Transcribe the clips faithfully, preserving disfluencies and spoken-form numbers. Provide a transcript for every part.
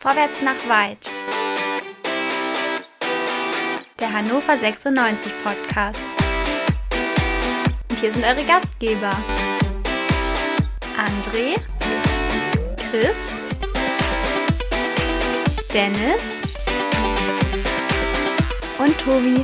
Vorwärts nach weit. Der Hannover sechsundneunzig Podcast. Und hier sind eure Gastgeber. André, Chris, Dennis und Tobi.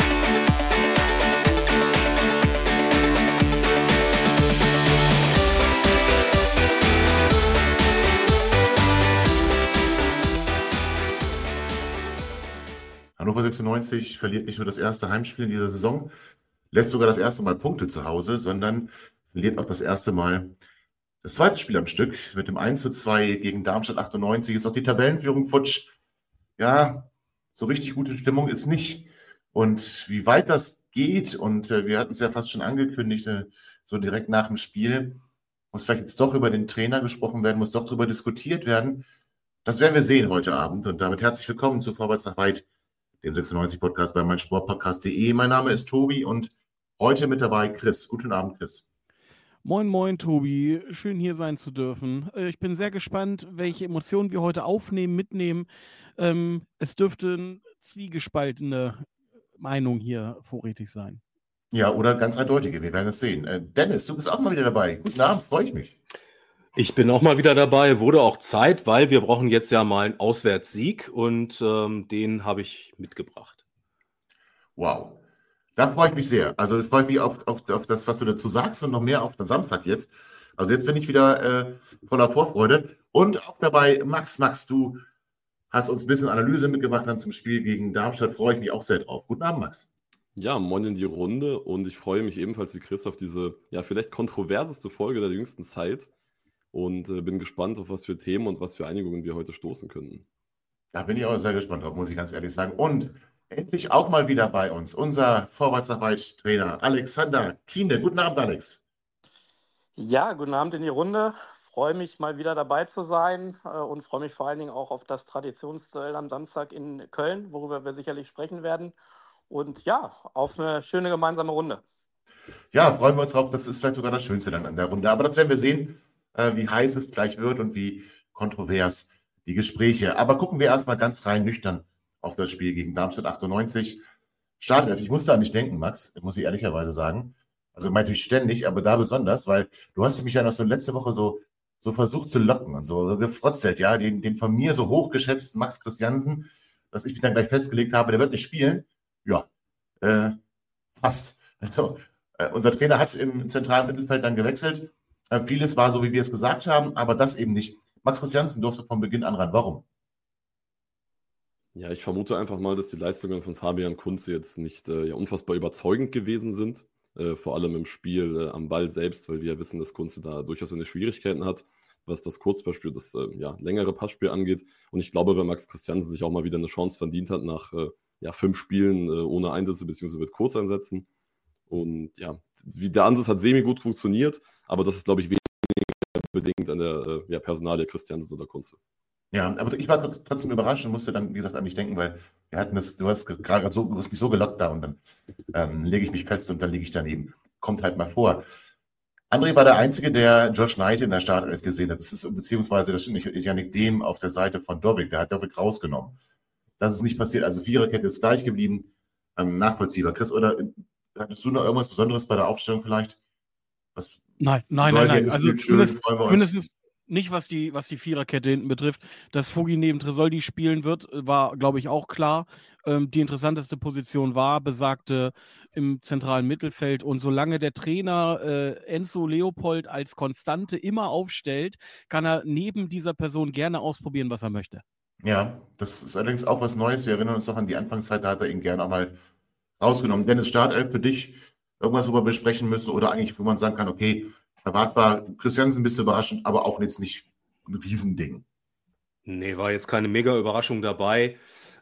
Hannover sechsundneunzig verliert nicht nur das erste Heimspiel in dieser Saison, lässt sogar das erste Mal Punkte zu Hause, sondern verliert auch das erste Mal das zweite Spiel am Stück. Mit dem eins zu zwei gegen Darmstadt achtundneunzig ist auch die Tabellenführung futsch. Ja, so richtig gute Stimmung ist nicht. Und wie weit das geht, und äh, wir hatten es ja fast schon angekündigt, äh, so direkt nach dem Spiel, muss vielleicht jetzt doch über den Trainer gesprochen werden, muss doch darüber diskutiert werden. Das werden wir sehen heute Abend. Und damit herzlich willkommen zu Vorwärts nach weit, dem sechsundneunzig-Podcast bei meinsportpodcast punkt de. Mein Name ist Tobi und heute mit dabei Chris. Guten Abend, Chris. Moin, moin, Tobi. Schön, hier sein zu dürfen. Äh, Ich bin sehr gespannt, welche Emotionen wir heute aufnehmen, mitnehmen. Ähm, es dürfte eine zwiegespaltene Meinung hier vorrätig sein. Ja, oder ganz eindeutige, wir werden es sehen. Äh, Dennis, du bist auch mal wieder dabei. Guten Abend, freue ich mich. Ich bin auch mal wieder dabei, wurde auch Zeit, weil wir brauchen jetzt ja mal einen Auswärtssieg und ähm, den habe ich mitgebracht. Wow, da freue ich mich sehr. Also freue ich mich auf, auf, auf das, was du dazu sagst und noch mehr auf den Samstag jetzt. Also jetzt bin ich wieder äh, voller Vorfreude. Und auch dabei Max. Max, du hast uns ein bisschen Analyse mitgebracht dann zum Spiel gegen Darmstadt. Freue ich mich auch sehr drauf. Guten Abend, Max. Ja, moin in die Runde und ich freue mich ebenfalls wie Chris auf diese ja vielleicht kontroverseste Folge der jüngsten Zeit und äh, bin gespannt, auf was für Themen und was für Einigungen wir heute stoßen können. Da bin ich auch sehr gespannt drauf, muss ich ganz ehrlich sagen. Und endlich auch mal wieder bei uns unser Vorwärts nach weit Trainer Alexander Kiene. Guten Abend, Alex. Ja, guten Abend in die Runde. Freue mich mal wieder dabei zu sein äh, und freue mich vor allen Dingen auch auf das Traditionsduell am Samstag in Köln, worüber wir sicherlich sprechen werden. Und ja, auf eine schöne gemeinsame Runde. Ja, freuen wir uns drauf. Das ist vielleicht sogar das Schönste dann an der Runde. Aber das werden wir sehen, äh, wie heiß es gleich wird und wie kontrovers die Gespräche. Aber gucken wir erstmal ganz rein nüchtern auf das Spiel gegen Darmstadt achtundneunzig. Startelf, ich musste an dich denken, Max, muss ich ehrlicherweise sagen. Also natürlich ständig, aber da besonders, weil du hast mich ja noch so letzte Woche so, so versucht zu locken und so, so gefrotzelt, ja, den, den von mir so hochgeschätzten Max Christiansen, dass ich mich dann gleich festgelegt habe, der wird nicht spielen. Ja, äh, fast. Also, äh, unser Trainer hat im zentralen Mittelfeld dann gewechselt. Äh, vieles war so, wie wir es gesagt haben, aber das eben nicht. Max Christiansen durfte von Beginn an ran. Warum? Ja, ich vermute einfach mal, dass die Leistungen von Fabian Kunze jetzt nicht äh, ja, unfassbar überzeugend gewesen sind, äh, vor allem im Spiel äh, am Ball selbst, weil wir ja wissen, dass Kunze da durchaus seine Schwierigkeiten hat, was das Kurzpassspiel, das äh, ja, längere Passspiel angeht. Und ich glaube, wenn Max Christiansen sich auch mal wieder eine Chance verdient hat nach äh, ja, fünf Spielen äh, ohne Einsätze bzw. mit Kurzeinsätzen. Und ja, wie der Ansatz hat semi-gut funktioniert, aber das ist, glaube ich, weniger bedingt an der äh, ja, Personalie Christiansen oder Kunze. Ja, aber ich war trotzdem überrascht und musste dann, wie gesagt, an mich denken, weil wir hatten das, du hast gerade so, du hast mich so gelockt da und dann ähm, lege ich mich fest und dann liege ich daneben. Kommt halt mal vor. André war der Einzige, der Josh Knight in der Startelf gesehen hat. Das ist, beziehungsweise, das stimmt nicht, Yannick Dehm auf der Seite von Dobbik, der hat Dobbik rausgenommen. Das ist nicht passiert. Also Viererkette ist gleich geblieben. Ähm, nachvollziehbar. Chris, oder hattest du noch irgendwas Besonderes bei der Aufstellung vielleicht? Was Nein, nein, nein, nein. Also zumindest, zumindest nicht, was die, was die Viererkette hinten betrifft. Dass Fugi neben Tresoldi spielen wird, war, glaube ich, auch klar. Ähm, die interessanteste Position war, besagte im zentralen Mittelfeld. Und solange der Trainer äh, Enzo Leopold als Konstante immer aufstellt, kann er neben dieser Person gerne ausprobieren, was er möchte. Ja, das ist allerdings auch was Neues. Wir erinnern uns noch an die Anfangszeit, da hat er ihn gerne auch mal rausgenommen. Dennis, Startelf für dich, irgendwas, worüber wir sprechen müssen oder eigentlich, wo man sagen kann, okay, erwartbar, Christiansen ein bisschen überraschend, aber auch jetzt nicht ein Riesending. Nee, war jetzt keine mega Überraschung dabei.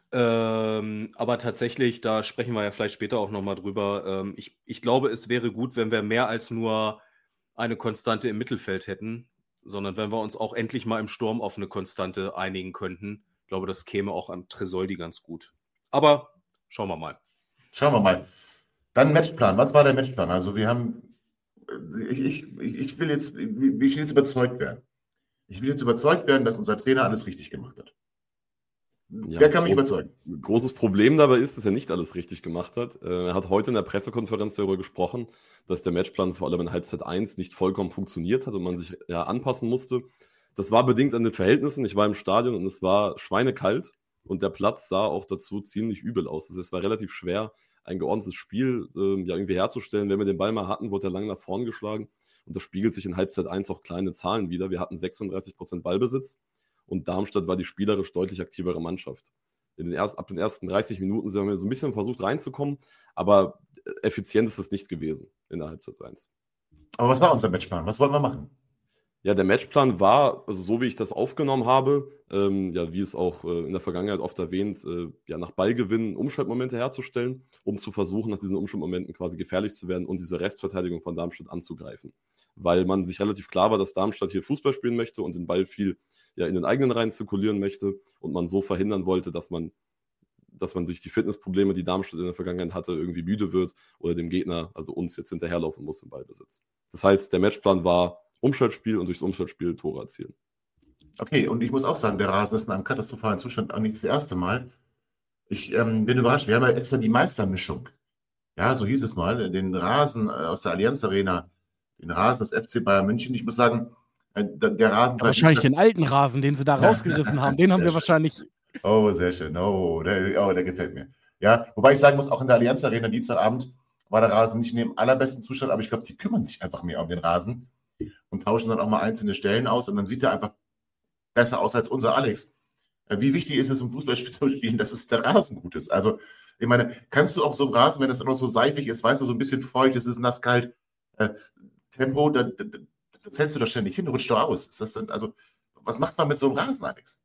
Ähm, aber tatsächlich, da sprechen wir ja vielleicht später auch nochmal drüber. Ähm, ich, ich glaube, es wäre gut, wenn wir mehr als nur eine Konstante im Mittelfeld hätten, sondern wenn wir uns auch endlich mal im Sturm auf eine Konstante einigen könnten. Ich glaube, das käme auch an Tresoldi ganz gut. Aber schauen wir mal. Schauen wir mal. Dann Matchplan. Was war der Matchplan? Also wir haben, ich, ich, ich will jetzt, ich will jetzt überzeugt werden. Ich will jetzt überzeugt werden, dass unser Trainer alles richtig gemacht hat. Ja, Wer kann mich überzeugen? Großes Problem dabei ist, dass er nicht alles richtig gemacht hat. Er hat heute in der Pressekonferenz darüber gesprochen, dass der Matchplan vor allem in Halbzeit eins nicht vollkommen funktioniert hat und man sich ja anpassen musste. Das war bedingt an den Verhältnissen. Ich war im Stadion und es war schweinekalt und der Platz sah auch dazu ziemlich übel aus. Also es war relativ schwer, ein geordnetes Spiel äh, ja, irgendwie herzustellen. Wenn wir den Ball mal hatten, wurde er lang nach vorn geschlagen und das spiegelt sich in Halbzeit eins auch kleine Zahlen wieder. Wir hatten sechsunddreißig Prozent Ballbesitz. Und Darmstadt war die spielerisch deutlich aktivere Mannschaft. In den erst, ab den ersten dreißig Minuten sind wir so ein bisschen versucht reinzukommen, aber effizient ist es nicht gewesen in der Halbzeit eins. Aber was war unser Matchplan? Was wollen wir machen? Ja, der Matchplan war, also so wie ich das aufgenommen habe, ähm, ja, wie es auch äh, in der Vergangenheit oft erwähnt, äh, ja, nach Ballgewinn Umschaltmomente herzustellen, um zu versuchen, nach diesen Umschaltmomenten quasi gefährlich zu werden und diese Restverteidigung von Darmstadt anzugreifen. Weil man sich relativ klar war, dass Darmstadt hier Fußball spielen möchte und den Ball viel ja, in den eigenen Reihen zirkulieren möchte und man so verhindern wollte, dass man, dass man durch die Fitnessprobleme, die Darmstadt in der Vergangenheit hatte, irgendwie müde wird oder dem Gegner, also uns, jetzt hinterherlaufen muss im Ballbesitz. Das heißt, der Matchplan war Umschaltspiel und durchs Umschaltspiel Tore erzielen. Okay, und ich muss auch sagen, der Rasen ist in einem katastrophalen Zustand auch nicht das erste Mal. Ich ähm, bin überrascht, wir haben ja extra die Meistermischung. Ja, so hieß es mal, den Rasen aus der Allianz Arena, den Rasen des F C Bayern München. Ich muss sagen, der Rasen... Ja, wahrscheinlich den alten Rasen, den sie da rausgerissen haben, den haben wir wahrscheinlich... Oh, sehr schön. Oh der, oh, der gefällt mir. Ja, wobei ich sagen muss, auch in der Allianz Arena Dienstagabend war der Rasen nicht in dem allerbesten Zustand, aber ich glaube, die kümmern sich einfach mehr um den Rasen und tauschen dann auch mal einzelne Stellen aus und dann sieht er einfach besser aus als unser Alex. Wie wichtig ist es, um Fußball zu spielen, dass es der Rasen gut ist? Also, ich meine, kannst du auch so einen Rasen, wenn das immer so seifig ist, weißt du, so ein bisschen feucht, es ist nass, kalt, äh, Tempo, da, da, da fällst du doch ständig hin, rutscht doch aus. Ist das dann, also, was macht man mit so einem Rasen, Alex?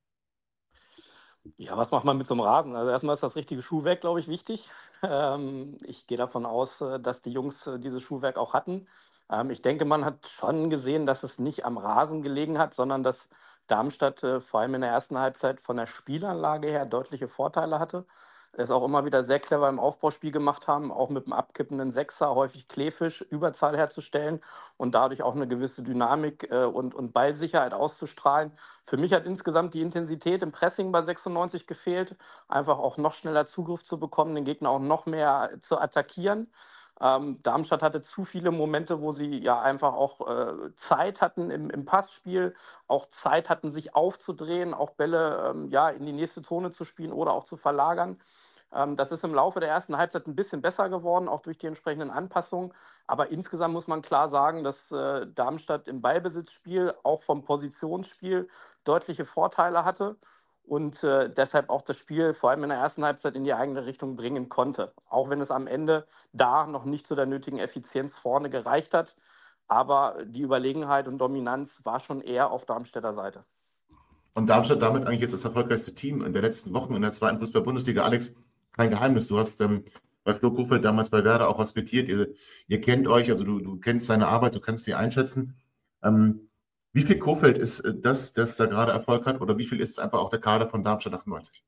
Ja, was macht man mit so einem Rasen? Also erstmal ist das richtige Schuhwerk, glaube ich, wichtig. Ähm, ich gehe davon aus, dass die Jungs dieses Schuhwerk auch hatten. Ähm, ich denke, man hat schon gesehen, dass es nicht am Rasen gelegen hat, sondern dass Darmstadt äh, vor allem in der ersten Halbzeit von der Spielanlage her deutliche Vorteile hatte. Es auch immer wieder sehr clever im Aufbauspiel gemacht haben, auch mit dem abkippenden Sechser häufig Kleefisch Überzahl herzustellen und dadurch auch eine gewisse Dynamik äh, und, und Ballsicherheit auszustrahlen. Für mich hat insgesamt die Intensität im Pressing bei sechsundneunzig gefehlt, einfach auch noch schneller Zugriff zu bekommen, den Gegner auch noch mehr zu attackieren. Ähm, Darmstadt hatte zu viele Momente, wo sie ja einfach auch äh, Zeit hatten im, im Passspiel, auch Zeit hatten, sich aufzudrehen, auch Bälle ähm, ja, in die nächste Zone zu spielen oder auch zu verlagern. Ähm, das ist im Laufe der ersten Halbzeit ein bisschen besser geworden, auch durch die entsprechenden Anpassungen. Aber insgesamt muss man klar sagen, dass äh, Darmstadt im Ballbesitzspiel, auch vom Positionsspiel, deutliche Vorteile hatte und äh, deshalb auch das Spiel vor allem in der ersten Halbzeit in die eigene Richtung bringen konnte. Auch wenn es am Ende da noch nicht zu der nötigen Effizienz vorne gereicht hat. Aber die Überlegenheit und Dominanz war schon eher auf Darmstädter Seite. Und Darmstadt damit eigentlich jetzt das erfolgreichste Team in der letzten Wochen in der zweiten Fußball-Bundesliga. Alex, kein Geheimnis, du hast ähm, bei Flo Kofeld damals bei Werder auch hospitiert. Ihr, ihr kennt euch, also du, du kennst seine Arbeit, du kannst sie einschätzen. Ähm, Wie viel Kofeld ist das, das da gerade Erfolg hat, oder wie viel ist es einfach auch der Kader von Darmstadt achtundneunzig?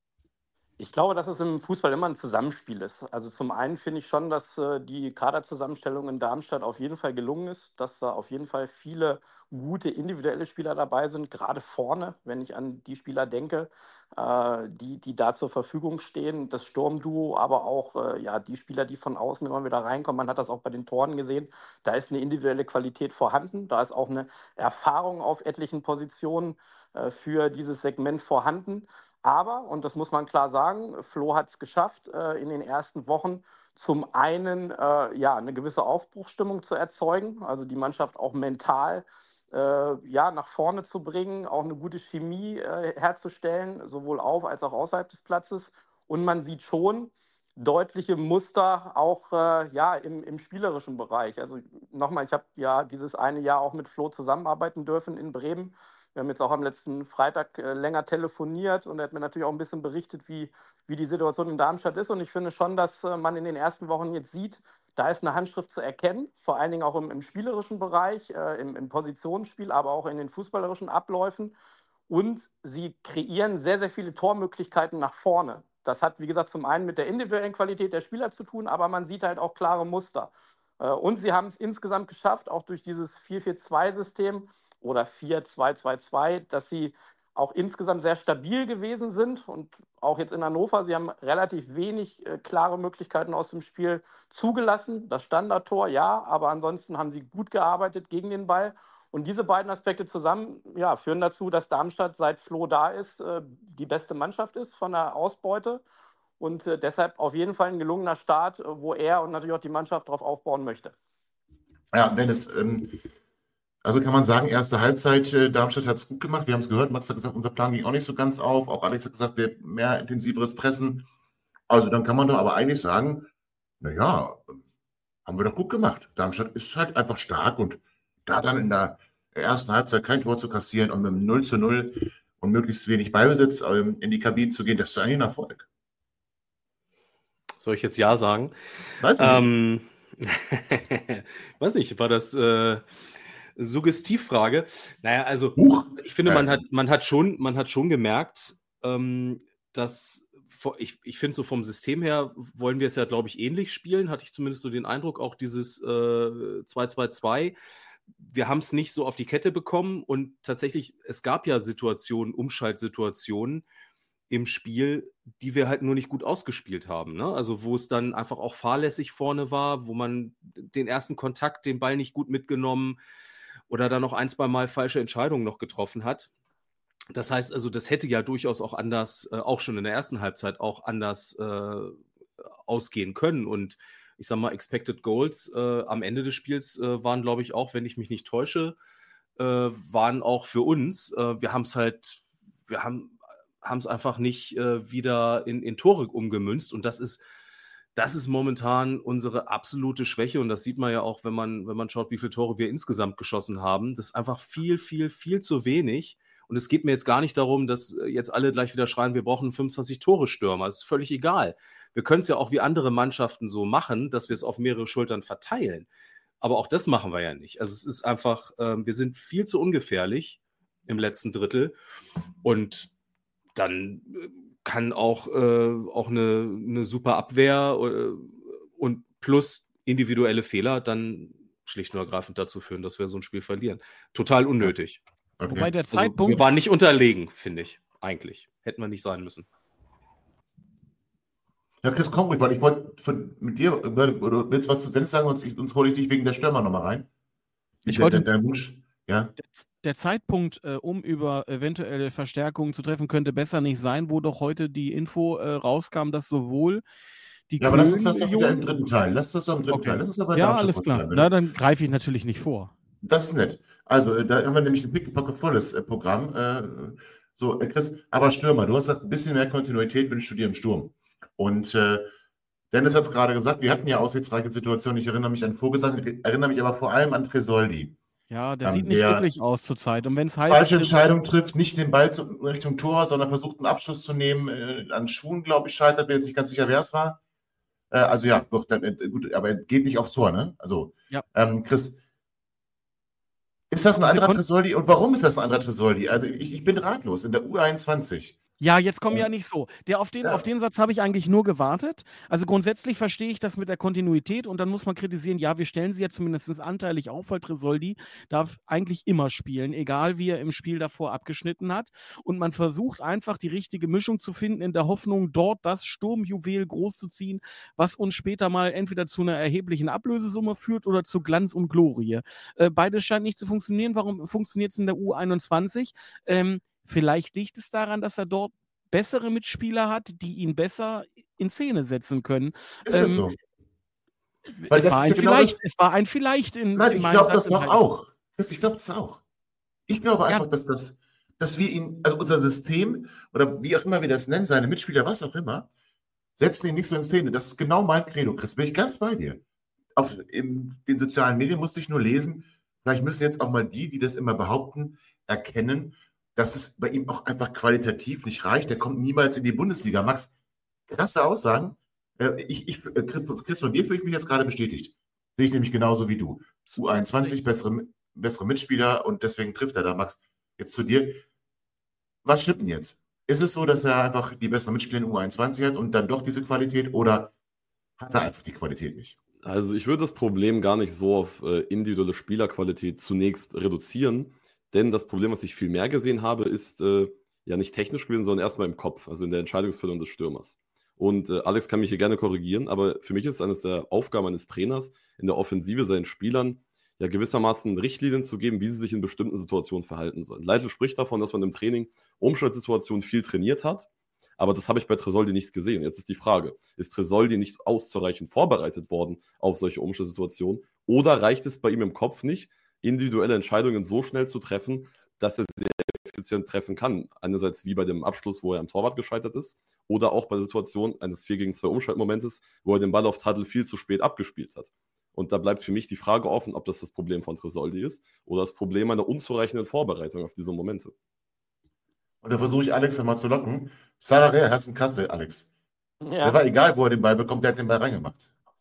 Ich glaube, dass es im Fußball immer ein Zusammenspiel ist. Also zum einen finde ich schon, dass äh, die Kaderzusammenstellung in Darmstadt auf jeden Fall gelungen ist, dass da auf jeden Fall viele gute individuelle Spieler dabei sind, gerade vorne, wenn ich an die Spieler denke, äh, die, die da zur Verfügung stehen, das Sturmduo, aber auch äh, ja, die Spieler, die von außen immer wieder reinkommen. Man hat das auch bei den Toren gesehen, da ist eine individuelle Qualität vorhanden, da ist auch eine Erfahrung auf etlichen Positionen äh, für dieses Segment vorhanden. Aber, und das muss man klar sagen, Flo hat es geschafft, äh, in den ersten Wochen zum einen äh, ja, eine gewisse Aufbruchsstimmung zu erzeugen, also die Mannschaft auch mental äh, ja, nach vorne zu bringen, auch eine gute Chemie äh, herzustellen, sowohl auf als auch außerhalb des Platzes. Und man sieht schon deutliche Muster auch äh, ja, im, im spielerischen Bereich. Also nochmal, ich habe ja dieses eine Jahr auch mit Flo zusammenarbeiten dürfen in Bremen. Wir haben jetzt auch am letzten Freitag äh, länger telefoniert und er hat mir natürlich auch ein bisschen berichtet, wie, wie die Situation in Darmstadt ist. Und ich finde schon, dass äh, man in den ersten Wochen jetzt sieht, da ist eine Handschrift zu erkennen, vor allen Dingen auch im, im spielerischen Bereich, äh, im, im Positionsspiel, aber auch in den fußballerischen Abläufen. Und sie kreieren sehr, sehr viele Tormöglichkeiten nach vorne. Das hat, wie gesagt, zum einen mit der individuellen Qualität der Spieler zu tun, aber man sieht halt auch klare Muster. Äh, und sie haben es insgesamt geschafft, auch durch dieses vier vier zwei System, oder vier zwei zwei zwei, dass sie auch insgesamt sehr stabil gewesen sind und auch jetzt in Hannover, sie haben relativ wenig äh, klare Möglichkeiten aus dem Spiel zugelassen. Das Standardtor, ja, aber ansonsten haben sie gut gearbeitet gegen den Ball. Und diese beiden Aspekte zusammen ja, führen dazu, dass Darmstadt, seit Flo da ist, äh, die beste Mannschaft ist von der Ausbeute. Und äh, deshalb auf jeden Fall ein gelungener Start, äh, wo er und natürlich auch die Mannschaft darauf aufbauen möchte. Ja, Dennis, ähm, also kann man sagen, erste Halbzeit, äh, Darmstadt hat es gut gemacht. Wir haben es gehört, Max hat gesagt, unser Plan ging auch nicht so ganz auf. Auch Alex hat gesagt, wir mehr intensiveres Pressen. Also dann kann man doch aber eigentlich sagen, naja, haben wir doch gut gemacht. Darmstadt ist halt einfach stark und da dann in der ersten Halbzeit kein Tor zu kassieren und mit einem null zu null und möglichst wenig Ballbesitz ähm, in die Kabine zu gehen, das ist eigentlich ein Erfolg. Soll ich jetzt Ja sagen? Weiß ich ähm, weiß nicht, war das äh, Suggestivfrage? Naja, also Huch. ich finde, man Äh, hat, man hat schon, man hat schon gemerkt, ähm, dass vor- ich, ich finde, so vom System her wollen wir es ja, glaube ich, ähnlich spielen, hatte ich zumindest so den Eindruck, auch dieses äh, zwei zwei zwei. Wir haben es nicht so auf die Kette bekommen und tatsächlich, es gab ja Situationen, Umschaltsituationen im Spiel, die wir halt nur nicht gut ausgespielt haben. Ne? Also wo es dann einfach auch fahrlässig vorne war, wo man den ersten Kontakt, den Ball nicht gut mitgenommen oder dann noch ein, zwei Mal falsche Entscheidungen noch getroffen hat. Das heißt also, das hätte ja durchaus auch anders, äh, auch schon in der ersten Halbzeit auch anders äh, ausgehen können. Und ich sag mal, Expected Goals äh, am Ende des Spiels äh, waren, glaube ich, auch, wenn ich mich nicht täusche, äh, waren auch für uns. Äh, wir haben es halt, wir haben haben es einfach nicht äh, wieder in, in Tore umgemünzt. Und das ist, das ist momentan unsere absolute Schwäche. Und das sieht man ja auch, wenn man, wenn man schaut, wie viele Tore wir insgesamt geschossen haben. Das ist einfach viel, viel, viel zu wenig. Und es geht mir jetzt gar nicht darum, dass jetzt alle gleich wieder schreien, wir brauchen fünfundzwanzig-Tore-Stürmer. Das ist völlig egal. Wir können es ja auch wie andere Mannschaften so machen, dass wir es auf mehrere Schultern verteilen. Aber auch das machen wir ja nicht. Also es ist einfach, äh, wir sind viel zu ungefährlich im letzten Drittel. Und dann kann auch, äh, auch eine, eine super Abwehr äh, und plus individuelle Fehler dann schlicht und ergreifend dazu führen, dass wir so ein Spiel verlieren. Total unnötig. okay. Wobei der Also, Zeitpunkt. wir waren nicht unterlegen, finde ich, eigentlich. Hätten wir nicht sein müssen. Ja, Chris, komm ruhig, weil ich wollte von- mit dir, oder willst du was zu Dennis sagen, sonst, ich- sonst hole ich dich wegen der Stürmer nochmal rein. Ich der, wollte- der, der Wunsch, ja. Der, der Zeitpunkt, äh, um über eventuelle Verstärkungen zu treffen, könnte besser nicht sein, wo doch heute die Info äh, rauskam, dass sowohl die Ja, aber lass uns das doch wieder im Klönen- dritten Teil. Lass das doch im dritten Okay. Teil. Lass uns aber Ja, Darmstadt alles klar. bleiben, Na, ne? dann greife ich natürlich nicht vor. Das ist nett. Also, äh, da haben wir nämlich ein pickepackevolles äh, Programm. Äh, so, äh, Chris, aber Stürmer, du hast gesagt, ein bisschen mehr Kontinuität wünschst du dir im Sturm. Und äh, Dennis hat es gerade gesagt, wir hatten ja aussichtsreiche Situationen. Ich erinnere mich an Vogelsang, erinnere mich aber vor allem an Tresoldi. Ja, der Ähm, sieht nicht der- wirklich aus zurzeit. Und wenn es heißt. Falsche Entscheidung trifft, nicht den Ball zu, Richtung Tor, sondern versucht einen Abschluss zu nehmen. Äh, an Schuhen, glaube ich, scheitert. Bin jetzt nicht ganz sicher, wer es war. Äh, also ja, doch, dann, äh, gut, aber er geht nicht aufs Tor, ne? Also, Ja. ähm, Chris, ist das ein Diese anderer Kon- Tresoldi? Und warum ist das ein anderer Tresoldi? Also ich, ich bin ratlos. In der U einundzwanzig. Ja, jetzt kommen ja nicht so. Der, auf, den, Ja. auf den Satz habe ich eigentlich nur gewartet. Also grundsätzlich verstehe ich das mit der Kontinuität und dann muss man kritisieren, ja, wir stellen sie ja zumindest anteilig auf, weil Tresoldi darf eigentlich immer spielen, egal wie er im Spiel davor abgeschnitten hat. Und man versucht einfach die richtige Mischung zu finden, in der Hoffnung, dort das Sturmjuwel großzuziehen, was uns später mal entweder zu einer erheblichen Ablösesumme führt oder zu Glanz und Glorie. Äh, beides scheint nicht zu funktionieren. Warum funktioniert es in der U einundzwanzig? Ähm, Vielleicht liegt es daran, dass er dort bessere Mitspieler hat, die ihn besser in Szene setzen können. Ist das Ähm, so? Weil es, das war ist ein ja genau vielleicht, das- es war ein Vielleicht in, Nein, in ich meinem glaube das Satz doch enthalten. auch. Chris, ich glaube das auch. Ich glaube Ja. einfach, dass, das, dass wir ihn, also unser System oder wie auch immer wir das nennen, seine Mitspieler, was auch immer, setzen ihn nicht so in Szene. Das ist genau mein Credo, Chris. Bin ich ganz bei dir. Auf in den sozialen Medien musste ich nur lesen, vielleicht müssen jetzt auch mal die, die das immer behaupten, erkennen, dass es bei ihm auch einfach qualitativ nicht reicht. Der kommt niemals in die Bundesliga. Max, krasse Aussagen. Äh, Ich, ich, äh, Chris, von dir fühle ich mich jetzt gerade bestätigt. Sehe ich nämlich genauso wie du. U einundzwanzig, bessere, bessere Mitspieler und deswegen trifft er da, Max. Jetzt zu dir. Was stimmt denn jetzt? Ist es so, dass er einfach die besseren Mitspieler in U einundzwanzig hat und dann doch diese Qualität oder hat er einfach die Qualität nicht? Also ich würde das Problem gar nicht so auf äh, individuelle Spielerqualität zunächst reduzieren, denn das Problem, was ich viel mehr gesehen habe, ist, äh, ja nicht technisch gewesen, sondern erstmal im Kopf, also in der Entscheidungsfindung des Stürmers. Und äh, Alex kann mich hier gerne korrigieren, aber für mich ist es eines der Aufgaben eines Trainers, in der Offensive seinen Spielern ja gewissermaßen Richtlinien zu geben, wie sie sich in bestimmten Situationen verhalten sollen. Leitl spricht davon, dass man im Training Umschaltsituationen viel trainiert hat, aber das habe ich bei Tresoldi nicht gesehen. Jetzt ist die Frage, ist Tresoldi nicht auszureichend vorbereitet worden auf solche Umschaltsituationen oder reicht es bei ihm im Kopf nicht, individuelle Entscheidungen so schnell zu treffen, dass er sehr effizient treffen kann? Einerseits wie bei dem Abschluss, wo er am Torwart gescheitert ist, oder auch bei der Situation eines vier gegen zwei Umschaltmomentes, wo er den Ball auf Tadl viel zu spät abgespielt hat. Und da bleibt für mich die Frage offen, ob das das Problem von Tresoldi ist oder das Problem einer unzureichenden Vorbereitung auf diese Momente. Und da versuche ich Alex nochmal zu locken. Sarare, hast einen Kassel, Alex. Ja. Der war egal, wo er den Ball bekommt, der hat den Ball reingemacht.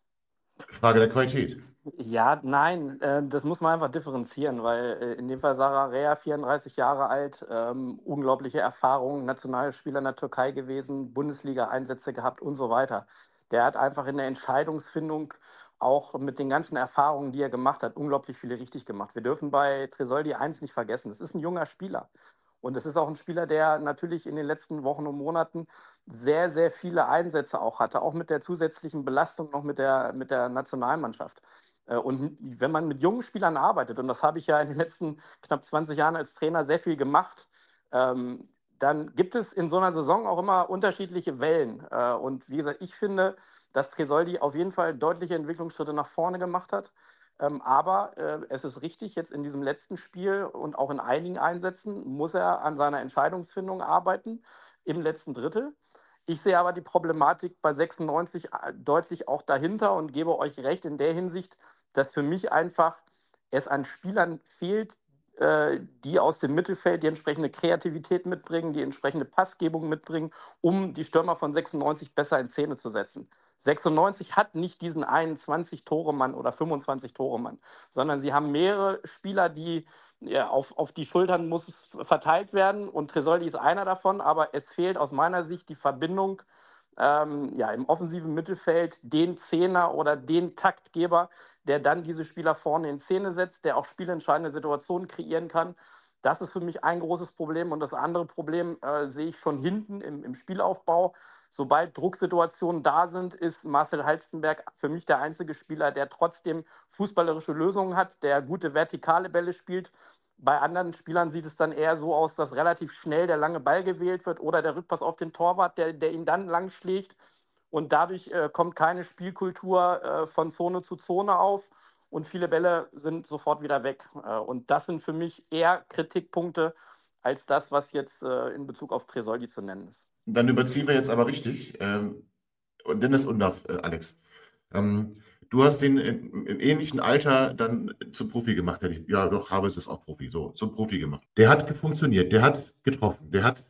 Frage der Qualität. Ja, nein, äh, das muss man einfach differenzieren, weil äh, in dem Fall Sarah Rea, vierunddreißig Jahre alt, ähm, unglaubliche Erfahrung, Nationalspieler in der Türkei gewesen, Bundesliga-Einsätze gehabt und so weiter. Der hat einfach in der Entscheidungsfindung auch mit den ganzen Erfahrungen, die er gemacht hat, unglaublich viele richtig gemacht. Wir dürfen bei Tresoldi eins nicht vergessen, es ist ein junger Spieler. Und es ist auch ein Spieler, der natürlich in den letzten Wochen und Monaten sehr, sehr viele Einsätze auch hatte, auch mit der zusätzlichen Belastung noch mit der, mit der Nationalmannschaft. Und wenn man mit jungen Spielern arbeitet, und das habe ich ja in den letzten knapp zwanzig Jahren als Trainer sehr viel gemacht, ähm, dann gibt es in so einer Saison auch immer unterschiedliche Wellen. Äh, und wie gesagt, ich finde, dass Tresoldi auf jeden Fall deutliche Entwicklungsschritte nach vorne gemacht hat. Ähm, aber äh, es ist richtig, jetzt in diesem letzten Spiel und auch in einigen Einsätzen muss er an seiner Entscheidungsfindung arbeiten im letzten Drittel. Ich sehe aber die Problematik bei sechsundneunzig deutlich auch dahinter und gebe euch recht in der Hinsicht, dass für mich einfach es an Spielern fehlt, äh, die aus dem Mittelfeld die entsprechende Kreativität mitbringen, die entsprechende Passgebung mitbringen, um die Stürmer von sechsundneunzig besser in Szene zu setzen. sechsundneunzig hat nicht diesen einundzwanzig-Tore-Mann oder fünfundzwanzig-Tore-Mann, sondern sie haben mehrere Spieler, die ja, auf, auf die Schultern muss es verteilt werden und Tresoldi ist einer davon, aber es fehlt aus meiner Sicht die Verbindung ähm, ja, im offensiven Mittelfeld, den Zehner oder den Taktgeber, der dann diese Spieler vorne in Szene setzt, der auch spielentscheidende Situationen kreieren kann. Das ist für mich ein großes Problem und das andere Problem äh, sehe ich schon hinten im, im Spielaufbau. Sobald Drucksituationen da sind, ist Marcel Halstenberg für mich der einzige Spieler, der trotzdem fußballerische Lösungen hat, der gute vertikale Bälle spielt. Bei anderen Spielern sieht es dann eher so aus, dass relativ schnell der lange Ball gewählt wird oder der Rückpass auf den Torwart, der, der ihn dann lang schlägt. Und dadurch äh, kommt keine Spielkultur äh, von Zone zu Zone auf und viele Bälle sind sofort wieder weg. Äh, und das sind für mich eher Kritikpunkte als das, was jetzt äh, in Bezug auf Tresoldi zu nennen ist. Dann überziehen wir jetzt aber richtig. Ähm, und Dennis Undaff, äh, Alex. Ähm, du hast den im, im ähnlichen Alter dann zum Profi gemacht. Ja, doch, Habes ist auch Profi, so, zum Profi gemacht. Der hat funktioniert, der hat getroffen, der hat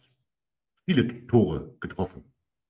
viele Tore getroffen.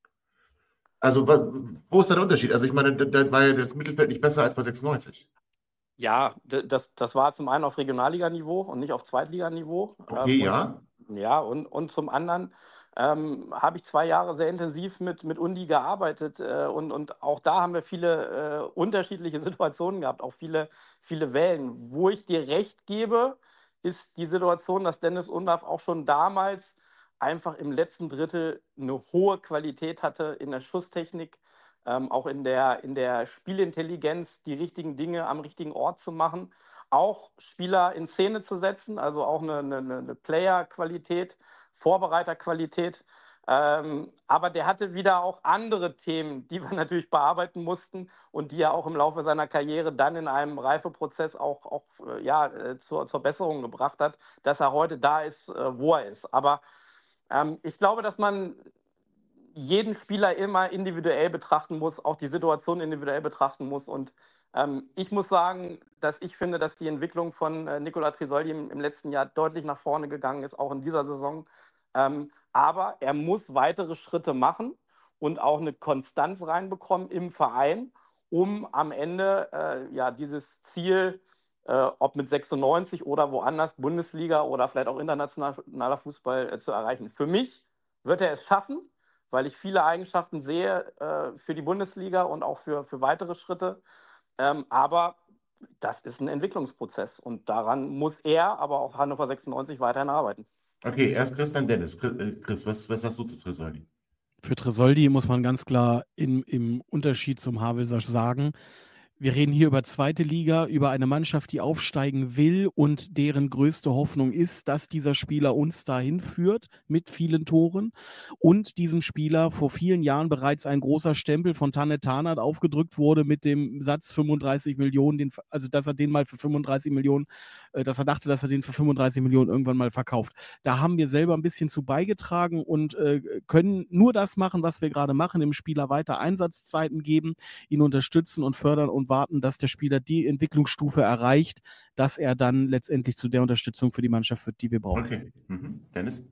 Also, wo ist da der Unterschied? Also, ich meine, da, da war ja das Mittelfeld nicht besser als bei sechsundneunzig. Ja, das, das war zum einen auf Regionalliganiveau und nicht auf Zweitliganiveau. Okay, ähm, ja. Und, ja, und, und zum anderen ähm, habe ich zwei Jahre sehr intensiv mit, mit Undi gearbeitet äh, und, und auch da haben wir viele äh, unterschiedliche Situationen gehabt, auch viele, viele Wellen. Wo ich dir recht gebe, ist die Situation, dass Dennis Undaff auch schon damals einfach im letzten Drittel eine hohe Qualität hatte in der Schusstechnik, ähm, auch in der, in der Spielintelligenz, die richtigen Dinge am richtigen Ort zu machen, auch Spieler in Szene zu setzen, also auch eine, eine, eine Player-Qualität, Vorbereiterqualität. Ähm, aber der hatte wieder auch andere Themen, die wir natürlich bearbeiten mussten und die er auch im Laufe seiner Karriere dann in einem Reifeprozess auch, auch äh, ja, äh, zur, zur Besserung gebracht hat, dass er heute da ist, äh, wo er ist. Aber ähm, ich glaube, dass man jeden Spieler immer individuell betrachten muss, auch die Situation individuell betrachten muss. Und ähm, ich muss sagen, dass ich finde, dass die Entwicklung von äh, Nicola Tresoldi im, im letzten Jahr deutlich nach vorne gegangen ist, auch in dieser Saison. Ähm, aber er muss weitere Schritte machen und auch eine Konstanz reinbekommen im Verein, um am Ende äh, ja, dieses Ziel, äh, ob mit sechsundneunzig oder woanders, Bundesliga oder vielleicht auch internationaler Fußball äh, zu erreichen. Für mich wird er es schaffen, weil ich viele Eigenschaften sehe äh, für die Bundesliga und auch für, für weitere Schritte. Ähm, aber das ist ein Entwicklungsprozess und daran muss er, aber auch Hannover sechsundneunzig weiterhin arbeiten. Okay, erst Chris, dann Dennis. Chris, was, was sagst du zu Tresoldi? Für Tresoldi muss man ganz klar im, im Unterschied zum Havelse sagen, wir reden hier über zweite Liga, über eine Mannschaft, die aufsteigen will und deren größte Hoffnung ist, dass dieser Spieler uns dahin führt mit vielen Toren und diesem Spieler vor vielen Jahren bereits ein großer Stempel von Tanne Tanert aufgedrückt wurde mit dem Satz fünfunddreißig Millionen, den, also dass er den mal für fünfunddreißig Millionen, äh, dass er dachte, dass er den für fünfunddreißig Millionen irgendwann mal verkauft. Da haben wir selber ein bisschen zu beigetragen und äh, können nur das machen, was wir gerade machen, dem Spieler weiter Einsatzzeiten geben, ihn unterstützen und fördern und warten, dass der Spieler die Entwicklungsstufe erreicht, dass er dann letztendlich zu der Unterstützung für die Mannschaft wird, die wir brauchen. Okay. Mhm. Dennis?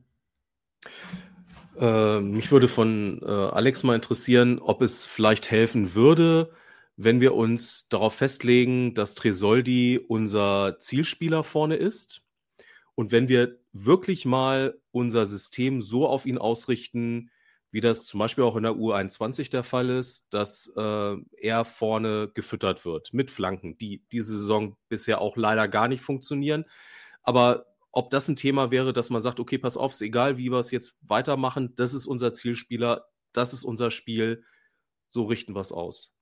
Äh, mich würde von äh, Alex mal interessieren, ob es vielleicht helfen würde, wenn wir uns darauf festlegen, dass Tresoldi unser Zielspieler vorne ist und wenn wir wirklich mal unser System so auf ihn ausrichten, wie das zum Beispiel auch in der U einundzwanzig der Fall ist, dass äh, er vorne gefüttert wird mit Flanken, die diese Saison bisher auch leider gar nicht funktionieren. Aber ob das ein Thema wäre, dass man sagt, okay, pass auf, ist egal, wie wir es jetzt weitermachen, das ist unser Zielspieler, das ist unser Spiel, so richten wir es aus.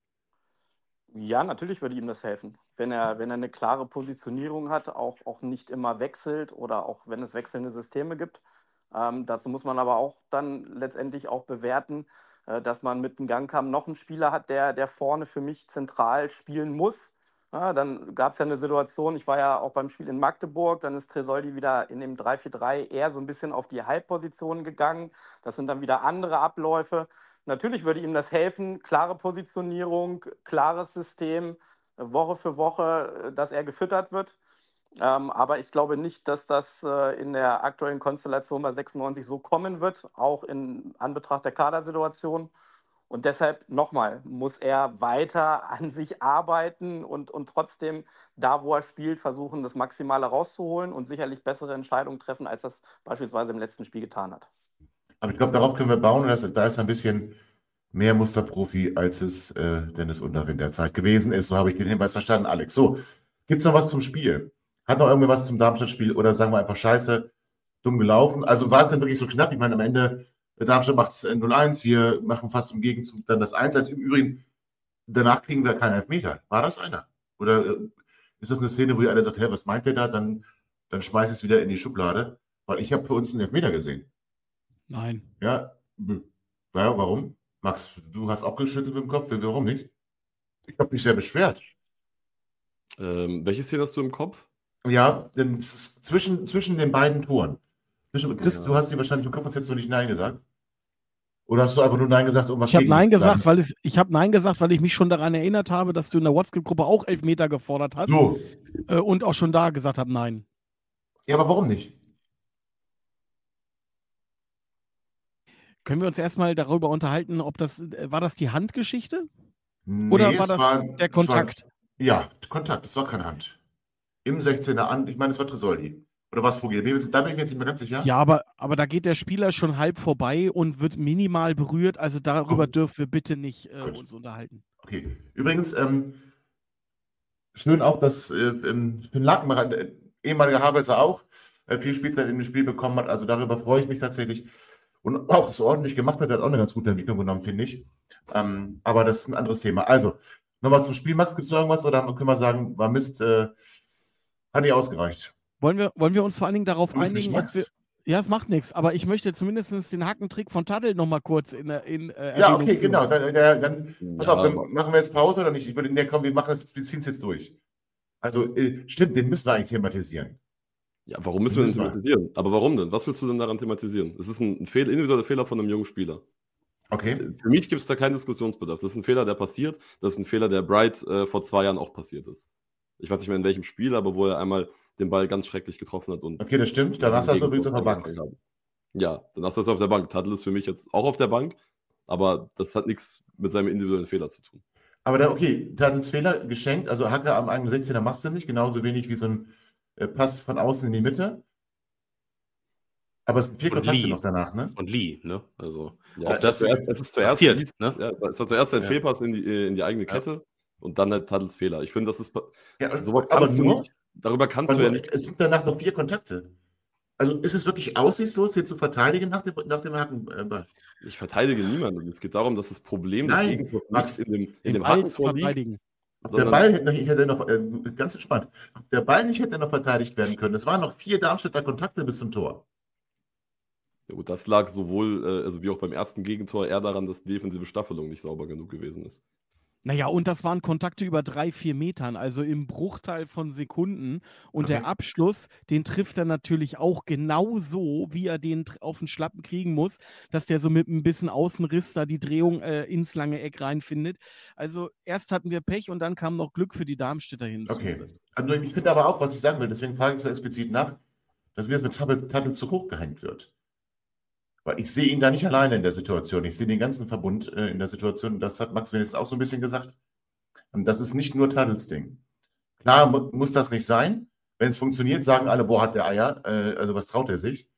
Ja, natürlich würde ihm das helfen, wenn er, wenn er eine klare Positionierung hat, auch, auch nicht immer wechselt oder auch wenn es wechselnde Systeme gibt. Ähm, dazu muss man aber auch dann letztendlich auch bewerten, äh, dass man mit dem Gangkamm noch einen Spieler hat, der, der vorne für mich zentral spielen muss. Ja, dann gab es ja eine Situation, ich war ja auch beim Spiel in Magdeburg, dann ist Tresoldi wieder in dem drei vier drei eher so ein bisschen auf die Halbposition gegangen. Das sind dann wieder andere Abläufe. Natürlich würde ihm das helfen, klare Positionierung, klares System, Woche für Woche, dass er gefüttert wird. Ähm, aber ich glaube nicht, dass das äh, in der aktuellen Konstellation bei sechsundneunzig so kommen wird, auch in Anbetracht der Kadersituation. Und deshalb nochmal, muss er weiter an sich arbeiten und, und trotzdem da, wo er spielt, versuchen, das Maximale rauszuholen und sicherlich bessere Entscheidungen treffen, als das beispielsweise im letzten Spiel getan hat. Aber ich glaube, darauf können wir bauen und das, da ist ein bisschen mehr Musterprofi, als es äh, Dennis Undaff derzeit gewesen ist. So habe ich den Hinweis verstanden, Alex. So, gibt es noch was zum Spiel? Hat noch irgendwie was zum Darmstadt-Spiel oder sagen wir einfach scheiße, dumm gelaufen? Also war es denn wirklich so knapp? Ich meine, am Ende, Darmstadt macht es null eins, wir machen fast im Gegenzug dann das eins eins. Im Übrigen, danach kriegen wir keinen Elfmeter. War das einer? Oder äh, ist das eine Szene, wo ihr alle sagt, hey, was meint der da? Dann, dann schmeiß es wieder in die Schublade. Weil ich habe für uns einen Elfmeter gesehen. Nein. Ja, ja, warum? Max, du hast auch geschüttelt mit dem Kopf. Warum nicht? Ich habe mich sehr beschwert. Ähm, welche Szene hast du im Kopf? Ja, denn es ist zwischen, zwischen den beiden Toren. Zwischen, Chris, Ja. du hast die wahrscheinlich im Kopf, sonst hättest du nicht Nein gesagt. Oder hast du einfach nur Nein gesagt, um was Ich habe gegen Nein zu sagen? gesagt, weil ich, ich habe Nein gesagt, weil ich mich schon daran erinnert habe, dass du in der WhatsApp-Gruppe auch Elfmeter gefordert hast. So. Äh, und auch schon da gesagt habe, nein. Ja, aber warum nicht? Können wir uns erstmal darüber unterhalten, ob das, äh, war das die Handgeschichte? Nee, Oder war es das war, der Kontakt? Es war, ja, Kontakt, es war keine Hand. Im sechzehner an, ich meine, es war Tresoldi. Oder was, Vogel? Da bin ich mir jetzt nicht mehr ganz sicher. Ja, aber, aber da geht der Spieler schon halb vorbei und wird minimal berührt. Also darüber Gut. dürfen wir bitte nicht äh, Gut. uns unterhalten. Okay. Übrigens, ähm, schön auch, dass äh, ähm, Finn Lakenmacher, äh, ehemaliger Havelser auch, äh, viel Spielzeit in dem Spiel bekommen hat. Also darüber freue ich mich tatsächlich. Und auch das ordentlich gemacht hat, hat auch eine ganz gute Entwicklung genommen, finde ich. Ähm, aber das ist ein anderes Thema. Also, noch was zum Spiel, Max? Gibt es noch irgendwas? Oder können wir sagen, war Mist, äh, hat nicht ausgereicht? Wollen wir, wollen wir uns vor allen Dingen darauf Du bist nicht einigen, ob Max? wir. Ja, es macht nichts, aber ich möchte zumindest den Hackentrick von Tadl nochmal kurz in, in äh, Ja, Erwähnung okay, führen. genau. Dann, dann, dann pass Ja, auf, dann aber- machen wir jetzt Pause oder nicht? Ich würde, nee, komm, wir machen es, wir ziehen es jetzt durch. Also, äh, stimmt, den müssen wir eigentlich thematisieren. Ja, warum müssen wir den Müssen wir. thematisieren? Aber warum denn? Was willst du denn daran thematisieren? Es ist ein, ein Fehl, individueller Fehler von einem jungen Spieler. Okay. Für mich gibt es da keinen Diskussionsbedarf. Das ist ein Fehler, der passiert. Das ist ein Fehler, der Bright äh, vor zwei Jahren auch passiert ist. Ich weiß nicht mehr in welchem Spiel, aber wo er einmal den Ball ganz schrecklich getroffen hat. Und Okay, das stimmt. Dann hast du das übrigens auf der Bank. Ja, dann hast du das auf der Bank. Tadl ist für mich jetzt auch auf der Bank, aber das hat nichts mit seinem individuellen Fehler zu tun. Aber dann, okay, Tadls Fehler geschenkt. Also Hacker am eigenen sechzehner machst du nicht. Genauso wenig wie so ein äh, Pass von außen in die Mitte. Aber es sind vier Von Kontakte Lee. noch danach, ne? Von Lee, ne? Also, Ja, auch es das ist zuerst, es ist zuerst, passiert, ne? ja, es war zuerst ein Ja. Fehlpass in die, in die eigene Ja. Kette und dann der Tadls Fehler. Ich finde, das ist. Ja, Sowas aber kannst du nur, nicht. Darüber kannst aber du ja nur, nicht. es sind danach noch vier Kontakte. Also ist es wirklich aussichtslos, hier zu verteidigen nach dem, nach dem Hackenball? Ich verteidige niemanden. Es geht darum, dass das Problem des Nein, Gegentors Max, nicht in dem, in Im dem Ball zu Hackentor liegt, verteidigen. Ob der sondern Ball hätte, ich hätte noch, äh, ganz entspannt, ob der Ball nicht hätte noch verteidigt werden können. Es waren noch vier Darmstädter Kontakte bis zum Tor. ja gut, das lag sowohl, äh, also wie auch beim ersten Gegentor, eher daran, dass die defensive Staffelung nicht sauber genug gewesen ist. Naja, und das waren Kontakte über drei, vier Metern, also im Bruchteil von Sekunden. Und Okay. der Abschluss, den trifft er natürlich auch genau so, wie er den tr- auf den Schlappen kriegen muss, dass der so mit ein bisschen Außenriss da die Drehung äh, ins lange Eck reinfindet. Also erst hatten wir Pech und dann kam noch Glück für die Darmstädter hinzu. Okay. Das- Also ich finde aber auch, was ich sagen will, deswegen frage ich so explizit nach, dass mir das mit Tuttle, Tuttle zu hoch gehängt wird. Weil ich sehe ihn da nicht alleine in der Situation. Ich sehe den ganzen Verbund äh, in der Situation. Das hat Max wenigstens auch so ein bisschen gesagt. Und das ist nicht nur Tuttles Ding. Klar mu muss das nicht sein. Wenn es funktioniert, sagen alle, boah, hat der Eier. Äh, also was traut er sich?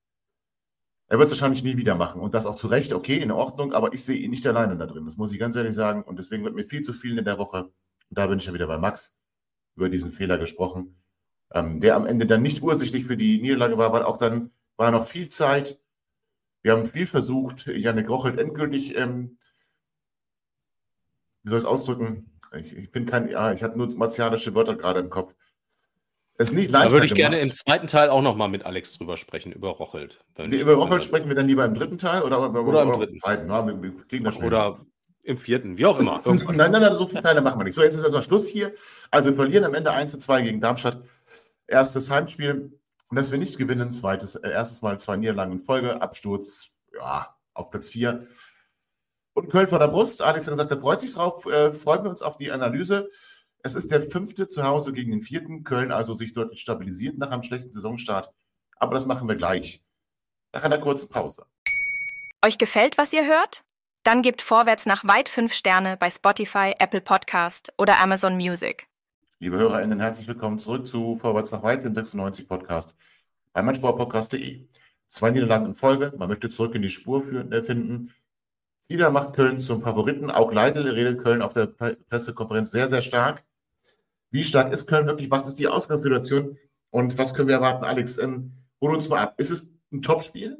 Er wird es wahrscheinlich nie wieder machen. Und das auch zu Recht, okay, in Ordnung. Aber ich sehe ihn nicht alleine da drin. Das muss ich ganz ehrlich sagen. Und deswegen wird mir viel zu viel in der Woche, und da bin ich ja wieder bei Max, über diesen Fehler gesprochen, ähm, der am Ende dann nicht ursächlich für die Niederlage war, weil auch dann war noch viel Zeit. Wir haben viel versucht. Jannik Rochelt endgültig, ähm, wie soll ich es ausdrücken? Ich, ich bin kein, ja, ich hatte nur martialische Wörter gerade im Kopf. Es ist nicht leichter Da würde ich gemacht. gerne im zweiten Teil auch nochmal mit Alex drüber sprechen, über Rochelt. Wenn Nee, ich- über Rochelt wenn- sprechen wir dann lieber im dritten Teil oder, Oder im oder dritten. zweiten. Ja, wir, wir kriegen das schnell. Oder im vierten, wie auch immer. Irgendwann. Nein, nein, nein, so viele Teile machen wir nicht. So, jetzt ist erstmal Schluss hier. Also wir verlieren am Ende eins zu zwei gegen Darmstadt. Erstes Heimspiel. Und dass wir nicht gewinnen, zweites, äh, erstes Mal zwei Niederlagen in Folge, Absturz, ja, auf Platz vier. Und Köln vor der Brust. Alex hat gesagt, er freut sich drauf. Äh, freuen wir uns auf die Analyse. Es ist der fünfte zu Hause gegen den vierten. Köln also sich deutlich stabilisiert nach einem schlechten Saisonstart. Aber das machen wir gleich. Nach einer kurzen Pause. Euch gefällt, was ihr hört? Dann gebt Vorwärts nach weit fünf Sterne bei Spotify, Apple Podcast oder Amazon Music. Liebe HörerInnen, herzlich willkommen zurück zu Vorwärts nach weit, dem sechsundneunzig Podcast bei meinsportpodcast punkt de. Zwei Niederlagen in Folge, man möchte zurück in die Spur für, äh, finden. Wieder macht Köln zum Favoriten, auch Leitl redet Köln auf der Pre- Pressekonferenz sehr, sehr stark. Wie stark ist Köln wirklich? Was ist die Ausgangssituation? Und was können wir erwarten? Alex, ähm, hol uns mal ab. Ist es ein Topspiel?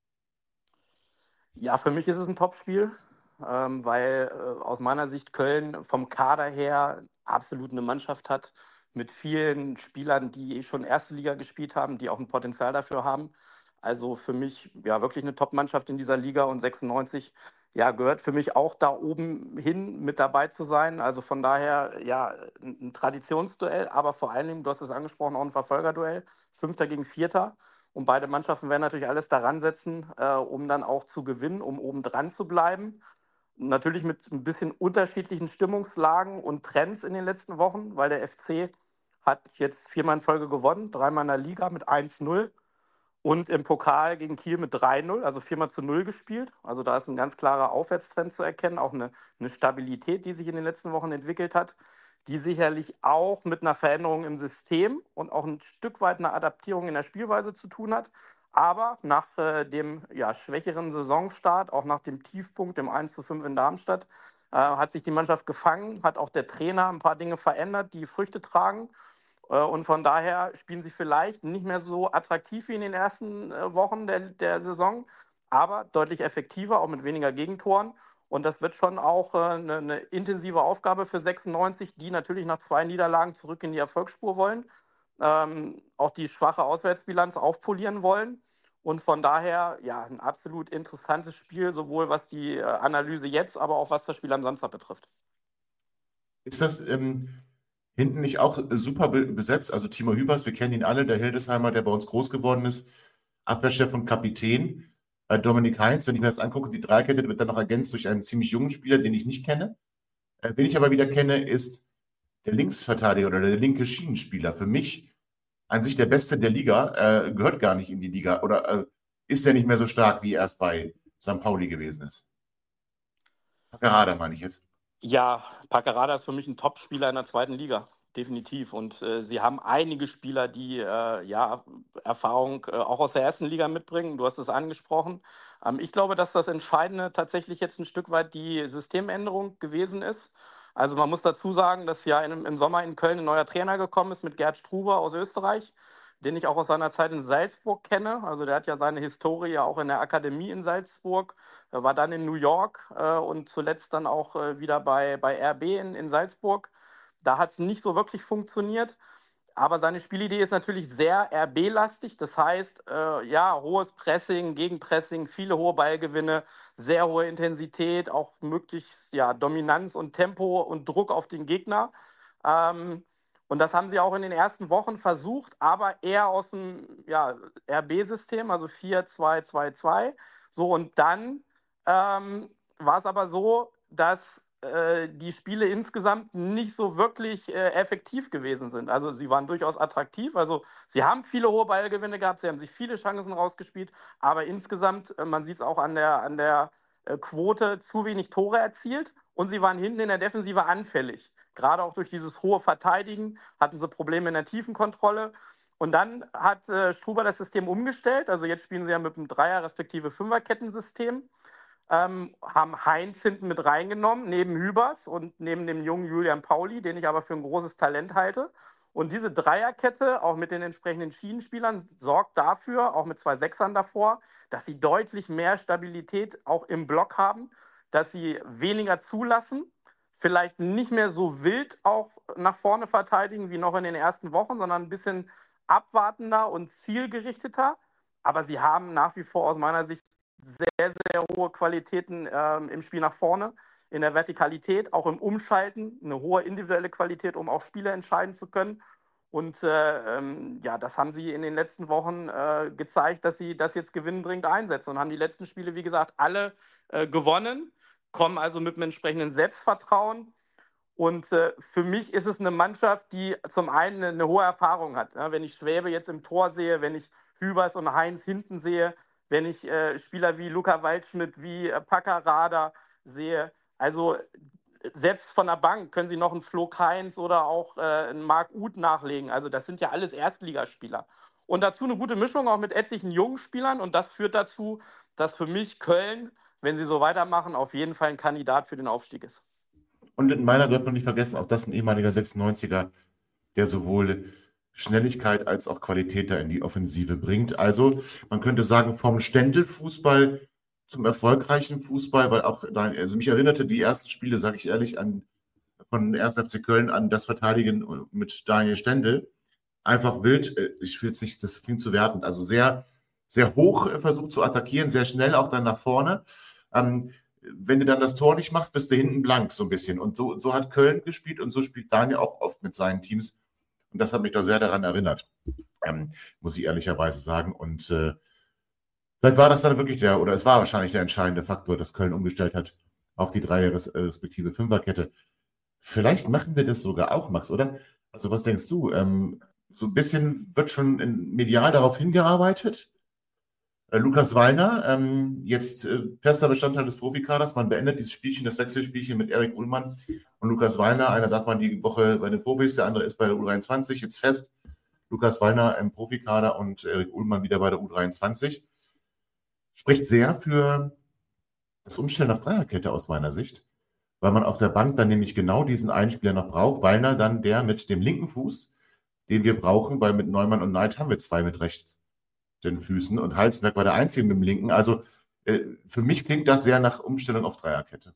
Ja, für mich ist es ein Topspiel, ähm, weil äh, aus meiner Sicht Köln vom Kader her absolut eine Mannschaft hat mit vielen Spielern, die schon erste Liga gespielt haben, die auch ein Potenzial dafür haben. Also für mich ja wirklich eine Top-Mannschaft in dieser Liga und sechsundneunzig ja, gehört für mich auch da oben hin mit dabei zu sein. Also von daher ja ein, ein Traditionsduell, aber vor allen Dingen, du hast es angesprochen, auch ein Verfolgerduell, Fünfter gegen Vierter. Und beide Mannschaften werden natürlich alles daran setzen, äh, um dann auch zu gewinnen, um oben dran zu bleiben. Natürlich mit ein bisschen unterschiedlichen Stimmungslagen und Trends in den letzten Wochen, weil der F C hat jetzt viermal in Folge gewonnen, dreimal in der Liga mit eins null und im Pokal gegen Kiel mit drei null, also viermal zu null gespielt. Also da ist ein ganz klarer Aufwärtstrend zu erkennen, auch eine, eine Stabilität, die sich in den letzten Wochen entwickelt hat, die sicherlich auch mit einer Veränderung im System und auch ein Stück weit einer Adaptierung in der Spielweise zu tun hat. Aber nach äh, dem ja, schwächeren Saisonstart, auch nach dem Tiefpunkt, dem eins zu fünf in Darmstadt, äh, hat sich die Mannschaft gefangen, hat auch der Trainer ein paar Dinge verändert, die Früchte tragen. Äh, und von daher spielen sie vielleicht nicht mehr so attraktiv wie in den ersten äh, Wochen der, der Saison, aber deutlich effektiver, auch mit weniger Gegentoren. Und das wird schon auch äh, eine, eine intensive Aufgabe für sechsundneunzig, die natürlich nach zwei Niederlagen zurück in die Erfolgsspur wollen. Ähm, auch die schwache Auswärtsbilanz aufpolieren wollen. Und von daher, ja, ein absolut interessantes Spiel, sowohl was die äh, Analyse jetzt, aber auch was das Spiel am Samstag betrifft. Ist das ähm, hinten nicht auch äh, super be besetzt? Also Timo Hübers, wir kennen ihn alle, der Hildesheimer, der bei uns groß geworden ist, Abwehrchef und Kapitän. Äh, Dominik Heinz, wenn ich mir das angucke, die Dreikette wird dann noch ergänzt durch einen ziemlich jungen Spieler, den ich nicht kenne. Äh, wen ich aber wieder kenne, ist der Linksverteidiger oder der linke Schienenspieler. Für mich an sich der Beste der Liga, äh, gehört gar nicht in die Liga oder äh, ist der nicht mehr so stark, wie er es bei Sankt Pauli gewesen ist? Packerada meine ich jetzt. Ja, Packerada ist für mich ein Top-Spieler in der zweiten Liga, definitiv. Und äh, sie haben einige Spieler, die äh, ja, Erfahrung äh, auch aus der ersten Liga mitbringen. Du hast es angesprochen. Ähm, ich glaube, dass das Entscheidende tatsächlich jetzt ein Stück weit die Systemänderung gewesen ist. Also man muss dazu sagen, dass ja in, im Sommer in Köln ein neuer Trainer gekommen ist mit Gerd Struber aus Österreich, den ich auch aus seiner Zeit in Salzburg kenne. Also der hat ja seine Historie auch in der Akademie in Salzburg, er war dann in New York äh, und zuletzt dann auch äh, wieder bei, bei R B in, in Salzburg. Da hat es nicht so wirklich funktioniert. Aber seine Spielidee ist natürlich sehr R B-lastig. Das heißt, äh, ja, hohes Pressing, Gegenpressing, viele hohe Ballgewinne, sehr hohe Intensität, auch möglichst ja, Dominanz und Tempo und Druck auf den Gegner. Ähm, und das haben sie auch in den ersten Wochen versucht, aber eher aus dem ja, R B-System, also vier zwei zwei zwei. So, und dann ähm, war es aber so, dass die Spiele insgesamt nicht so wirklich äh, effektiv gewesen sind. Also sie waren durchaus attraktiv, also sie haben viele hohe Ballgewinne gehabt, sie haben sich viele Chancen rausgespielt, aber insgesamt, äh, man sieht es auch an der, an der äh, Quote, zu wenig Tore erzielt und sie waren hinten in der Defensive anfällig. Gerade auch durch dieses hohe Verteidigen hatten sie Probleme in der Tiefenkontrolle. Und dann hat äh, Struber das System umgestellt, also jetzt spielen sie ja mit einem Dreier- respektive Fünferkettensystem. Ähm, haben Heinz hinten mit reingenommen, neben Hübers und neben dem jungen Julian Pauli, den ich aber für ein großes Talent halte. Und diese Dreierkette, auch mit den entsprechenden Schienenspielern, sorgt dafür, auch mit zwei Sechsern davor, dass sie deutlich mehr Stabilität auch im Block haben, dass sie weniger zulassen, vielleicht nicht mehr so wild auch nach vorne verteidigen wie noch in den ersten Wochen, sondern ein bisschen abwartender und zielgerichteter. Aber sie haben nach wie vor aus meiner Sicht sehr, sehr hohe Qualitäten ähm, im Spiel nach vorne, in der Vertikalität, auch im Umschalten, eine hohe individuelle Qualität, um auch Spiele entscheiden zu können. Und äh, ähm, ja, das haben sie in den letzten Wochen äh, gezeigt, dass sie das jetzt gewinnbringend einsetzen und haben die letzten Spiele, wie gesagt, alle äh, gewonnen, kommen also mit einem entsprechenden Selbstvertrauen. Und äh, für mich ist es eine Mannschaft, die zum einen eine, eine hohe Erfahrung hat. Ja, wenn ich Schwäbe jetzt im Tor sehe, wenn ich Hübers und Heinz hinten sehe, wenn ich äh, Spieler wie Luca Waldschmidt, wie äh, Packerada sehe, also selbst von der Bank können sie noch einen Flo Kainz oder auch äh, einen Marc Uth nachlegen. Also das sind ja alles Erstligaspieler. Und dazu eine gute Mischung auch mit etlichen jungen Spielern. Und das führt dazu, dass für mich Köln, wenn sie so weitermachen, auf jeden Fall ein Kandidat für den Aufstieg ist. Und in meiner dürfen wir nicht vergessen, auch das ein ehemaliger sechsundneunziger, der sowohl Schnelligkeit als auch Qualität da in die Offensive bringt. Also man könnte sagen, vom Ständelfußball zum erfolgreichen Fußball, weil auch, also mich erinnerte die ersten Spiele, sage ich ehrlich, an von ersten F C Köln an das Verteidigen mit Daniel Stendel. Einfach wild, ich will es nicht, das klingt zu wertend, also sehr, sehr hoch versucht zu attackieren, sehr schnell auch dann nach vorne. Ähm, wenn du dann das Tor nicht machst, bist du hinten blank so ein bisschen. Und so, so hat Köln gespielt und so spielt Daniel auch oft mit seinen Teams. Und das hat mich doch sehr daran erinnert, ähm, muss ich ehrlicherweise sagen. Und äh, vielleicht war das dann wirklich der, oder es war wahrscheinlich der entscheidende Faktor, dass Köln umgestellt hat auf die Dreier- respektive Fünferkette. Vielleicht machen wir das sogar auch, Max, oder? Also was denkst du? Ähm, so ein bisschen wird schon in, medial darauf hingearbeitet. Äh, Lukas Wallner, ähm, jetzt äh, fester Bestandteil des Profikaders. Man beendet dieses Spielchen, das Wechselspielchen mit Erik Ullmann und Lukas Wallner. Einer darf man die Woche bei den Profis, der andere ist bei der U dreiundzwanzig. Jetzt fest. Lukas Wallner im Profikader und Erik Ullmann wieder bei der U dreiundzwanzig. Spricht sehr für das Umstellen auf Dreierkette aus meiner Sicht, weil man auf der Bank dann nämlich genau diesen einen Spieler noch braucht. Wallner dann der mit dem linken Fuß, den wir brauchen, weil mit Neumann und Neid haben wir zwei mit rechts den Füßen und Halsberg war der Einzige mit dem linken. Also äh, für mich klingt das sehr nach Umstellung auf Dreierkette.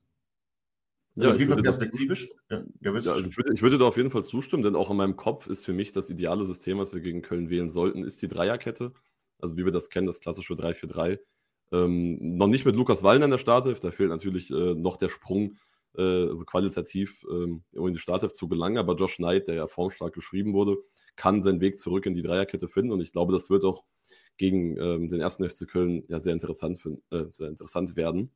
Ja, also, ich, würde perspektivisch. Da, ja, ja, also ich, würde, ich würde da auf jeden Fall zustimmen, denn auch in meinem Kopf ist für mich das ideale System, was wir gegen Köln wählen sollten, ist die Dreierkette. Also wie wir das kennen, das klassische drei vier drei. Ähm, noch nicht mit Lukas Wallner in der Startelf, da fehlt natürlich äh, noch der Sprung, äh, also qualitativ, ähm, um in die Startelf zu gelangen, aber Josh Knight, der ja formstark geschrieben wurde, kann seinen Weg zurück in die Dreierkette finden und ich glaube, das wird auch gegen ähm, den ersten F C Köln ja sehr interessant, für, äh, sehr interessant werden.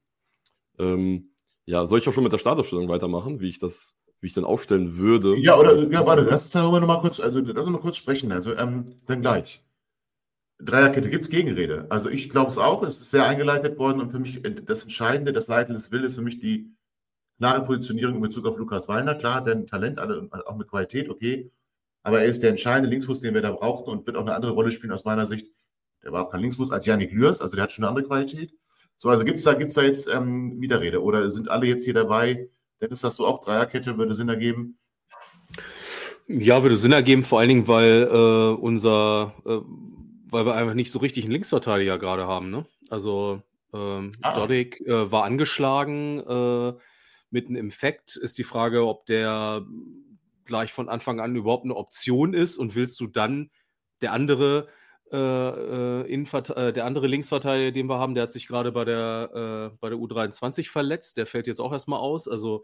Ähm, ja, soll ich auch schon mit der Startaufstellung weitermachen, wie ich das, wie ich dann aufstellen würde? Ja, oder, ja, warte, lass uns darüber nochmal kurz, also lass uns mal kurz sprechen, also ähm, dann gleich. Dreierkette, gibt es Gegenrede? Also ich glaube es auch, es ist sehr eingeleitet worden und für mich das Entscheidende, das Leiten des Wildes, für mich die klare Positionierung in Bezug auf Lukas Wallner, klar, denn Talent, alle, auch mit Qualität, okay, aber er ist der entscheidende Linksfuß, den wir da brauchten und wird auch eine andere Rolle spielen aus meiner Sicht. Der war auch kein Linksfuß als Yannick Lürs, also der hat schon eine andere Qualität. So, also gibt es da, gibt's da jetzt ähm, Widerrede oder sind alle jetzt hier dabei? Dennis, das so auch Dreierkette würde Sinn ergeben? Ja, würde Sinn ergeben, vor allen Dingen, weil äh, unser, äh, weil wir einfach nicht so richtig einen Linksverteidiger gerade haben, ne? Also ähm, Ah. Dodik äh, war angeschlagen, äh, mit einem Infekt. Ist die Frage, ob der gleich von Anfang an überhaupt eine Option ist und willst du dann der andere äh, äh, Innenverte- äh, der andere Linksverteidiger, den wir haben, der hat sich gerade bei der äh, bei der U dreiundzwanzig verletzt, der fällt jetzt auch erstmal aus. Also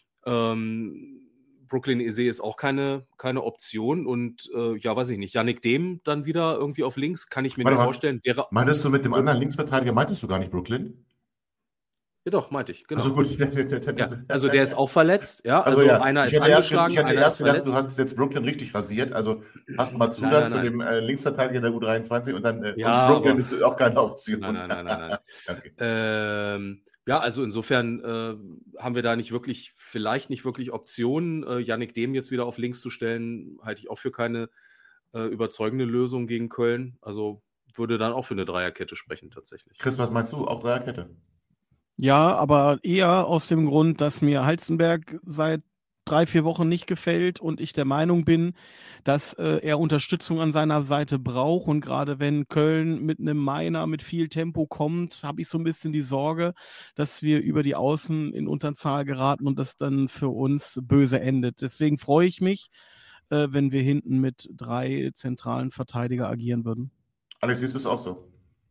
ähm, Brooklyn Eze ist auch keine, keine Option und äh, ja, weiß ich nicht, Yannick Dehm dann wieder irgendwie auf links, kann ich mir Warte nicht mal. vorstellen. Wäre, Meintest du mit dem anderen Linksverteidiger, meintest du gar nicht Brooklyn? ja doch, meinte ich, genau. Also gut. Ja, also der ist auch verletzt, ja, Also, also ja, einer ich ist hätte erst, angeschlagen, ich hätte einer erst ist gedacht, verletzt. du hast jetzt Brooklyn richtig rasiert. Also hast mal zu Nein, dann nein, zu nein. dem äh, Linksverteidiger der U dreiundzwanzig und dann äh, Ja, und Brooklyn aber- ist auch keine Option. Nein, nein, nein, nein, nein. Okay. Ähm, ja, also insofern äh, haben wir da nicht wirklich, vielleicht nicht wirklich Optionen. Äh, Yannick Dehm jetzt wieder auf links zu stellen, halte ich auch für keine äh, überzeugende Lösung gegen Köln. Also würde dann auch für eine Dreierkette sprechen tatsächlich. Chris, was meinst du? Auch Dreierkette? Ja, aber eher aus dem Grund, dass mir Halstenberg seit drei, vier Wochen nicht gefällt und ich der Meinung bin, dass äh, er Unterstützung an seiner Seite braucht. Und gerade wenn Köln mit einem Miner mit viel Tempo kommt, habe ich so ein bisschen die Sorge, dass wir über die Außen in Unterzahl geraten und das dann für uns böse endet. Deswegen freue ich mich, äh, wenn wir hinten mit drei zentralen Verteidiger agieren würden. Alex, siehst du es auch so?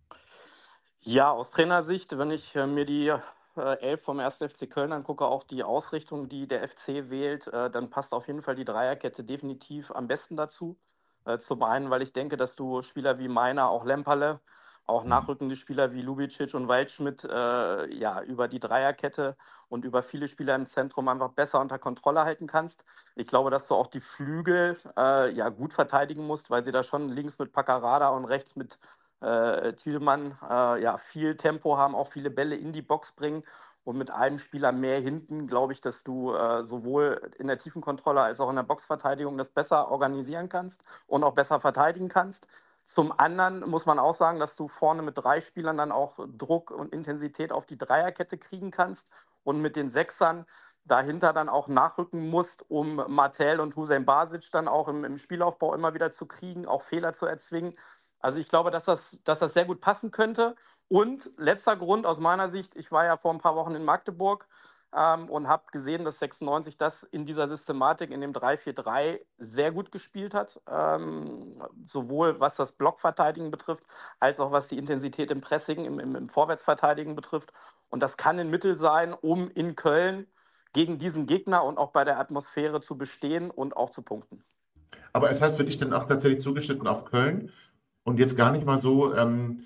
Ja, aus Trainersicht, wenn ich äh, mir die äh, Elf vom ersten F C Köln angucke, auch die Ausrichtung, die der F C wählt, äh, dann passt auf jeden Fall die Dreierkette definitiv am besten dazu. Äh, zum einen, weil ich denke, dass du Spieler wie Meiner, auch Lemperle, auch nachrückende Spieler wie Lubicic und Waldschmidt äh, ja, über die Dreierkette und über viele Spieler im Zentrum einfach besser unter Kontrolle halten kannst. Ich glaube, dass du auch die Flügel äh, ja, gut verteidigen musst, weil sie da schon links mit Paccarada und rechts mit äh, Thielmann äh, ja, viel Tempo haben, auch viele Bälle in die Box bringen. Und mit einem Spieler mehr hinten glaube ich, dass du äh, sowohl in der Tiefenkontrolle als auch in der Boxverteidigung das besser organisieren kannst und auch besser verteidigen kannst. Zum anderen muss man auch sagen, dass du vorne mit drei Spielern dann auch Druck und Intensität auf die Dreierkette kriegen kannst und mit den Sechsern dahinter dann auch nachrücken musst, um Martel und Hussein Basic dann auch im, im Spielaufbau immer wieder zu kriegen, auch Fehler zu erzwingen. Also ich glaube, dass das, dass das sehr gut passen könnte. Und letzter Grund aus meiner Sicht, ich war ja vor ein paar Wochen in Magdeburg ähm, und habe gesehen, dass sechsundneunzig das in dieser Systematik, in dem drei vier drei sehr gut gespielt hat. Ähm, sowohl was das Blockverteidigen betrifft, als auch was die Intensität im Pressing, im, im, im Vorwärtsverteidigen betrifft. Und das kann ein Mittel sein, um in Köln gegen diesen Gegner und auch bei der Atmosphäre zu bestehen und auch zu punkten. Aber es heißt, bin ich dann auch tatsächlich zugeschnitten auf Köln und jetzt gar nicht mal so, ähm,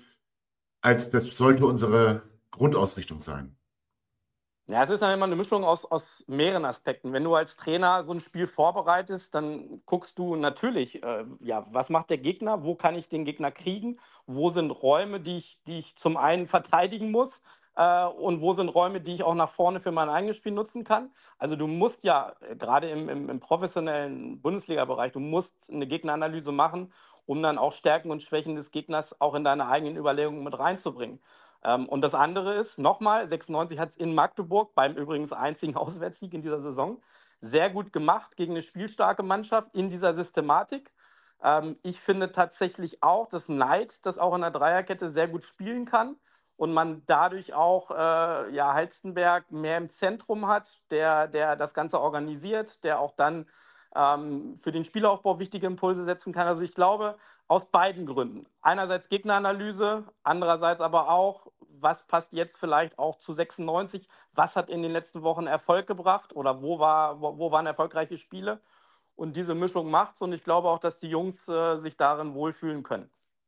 als das sollte unsere Grundausrichtung sein. Ja, es ist dann immer eine Mischung aus, aus mehreren Aspekten. Wenn du als Trainer so ein Spiel vorbereitest, dann guckst du natürlich, äh, ja, was macht der Gegner, wo kann ich den Gegner kriegen, wo sind Räume, die ich, die ich zum einen verteidigen muss äh, und wo sind Räume, die ich auch nach vorne für mein eigenes Spiel nutzen kann. Also du musst ja, äh, gerade im, im, im professionellen Bundesliga-Bereich, du musst eine Gegneranalyse machen, um dann auch Stärken und Schwächen des Gegners auch in deine eigenen Überlegungen mit reinzubringen. Ähm, und das andere ist, nochmal, sechsundneunzig hat es in Magdeburg, beim übrigens einzigen Auswärtssieg in dieser Saison, sehr gut gemacht gegen eine spielstarke Mannschaft in dieser Systematik. Ähm, ich finde tatsächlich auch, dass Neid das auch in der Dreierkette sehr gut spielen kann und man dadurch auch äh, ja, Halstenberg mehr im Zentrum hat, der, der das Ganze organisiert, der auch dann ähm, für den Spielaufbau wichtige Impulse setzen kann. Also ich glaube, aus beiden Gründen. Einerseits Gegneranalyse, andererseits aber auch, was passt jetzt vielleicht auch zu sechsundneunzig? Was hat in den letzten Wochen Erfolg gebracht oder wo, war, wo, wo waren erfolgreiche Spiele? Und diese Mischung macht's und ich glaube auch, dass die Jungs äh, sich darin wohlfühlen können.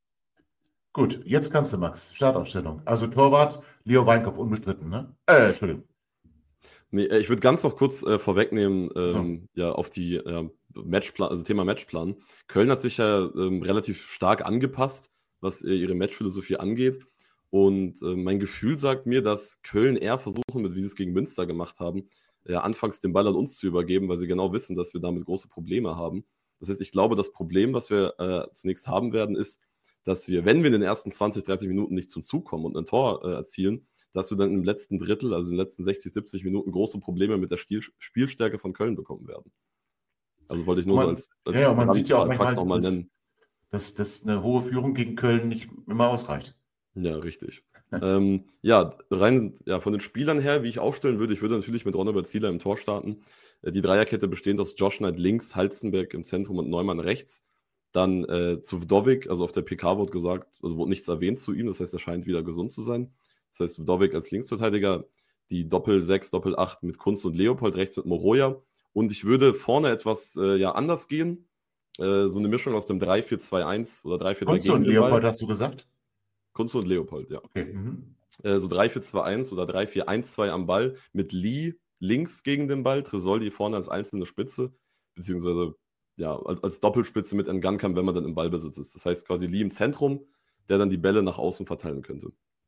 Gut, jetzt kannst du, Max. Startaufstellung. Also Torwart, Leo Weinkopf, unbestritten, ne? Äh, Entschuldigung. Nee, ich würde ganz noch kurz äh, vorwegnehmen, ähm, So. ja, auf die äh, Matchplan, also Thema Matchplan. Köln hat sich ja ähm, relativ stark angepasst, was äh, ihre Matchphilosophie angeht. Und äh, mein Gefühl sagt mir, dass Köln eher versuchen, mit wie sie es gegen Münster gemacht haben, ja, anfangs den Ball an uns zu übergeben, weil sie genau wissen, dass wir damit große Probleme haben. Das heißt, ich glaube, das Problem, was wir äh, zunächst haben werden, ist, dass wir, wenn wir in den ersten zwanzig, dreißig Minuten nicht zum Zug kommen und ein Tor äh, erzielen, dass wir dann im letzten Drittel, also in den letzten sechzig, siebzig Minuten, große Probleme mit der Stil- Spielstärke von Köln bekommen werden. Also wollte ich nur man, so als, als ja, man sieht ja auch Fakt manchmal, nochmal dass, nennen. dass, dass eine hohe Führung gegen Köln nicht immer ausreicht. Ja, richtig. ähm, ja, rein ja, von den Spielern her, wie ich aufstellen würde, ich würde natürlich mit Ronald Zieler im Tor starten. Äh, die Dreierkette bestehend aus Josh Knight links, Halstenberg im Zentrum und Neumann rechts. Dann äh, zu Wdowick, also auf der P K wurde gesagt, also wurde nichts erwähnt zu ihm, das heißt, er scheint wieder gesund zu sein. Das heißt, Wdowick als Linksverteidiger, die Doppel sechs, Doppel acht mit Kunz und Leopold, rechts mit Moroja. Und ich würde vorne etwas äh, ja, anders gehen. Äh, so eine Mischung aus dem drei vier zwei eins oder drei vier drei Kunz und Leopold hast du gesagt? Kunz und Leopold, ja. Okay. Mhm. Äh, so drei vier zwei eins oder drei vier eins zwei am Ball mit Lee links gegen den Ball, Tresoldi vorne als einzelne Spitze, beziehungsweise ja, als, als Doppelspitze mit Ngannou, wenn man dann im Ballbesitz ist. Das heißt quasi Lee im Zentrum, der dann die Bälle nach außen verteilen könnte.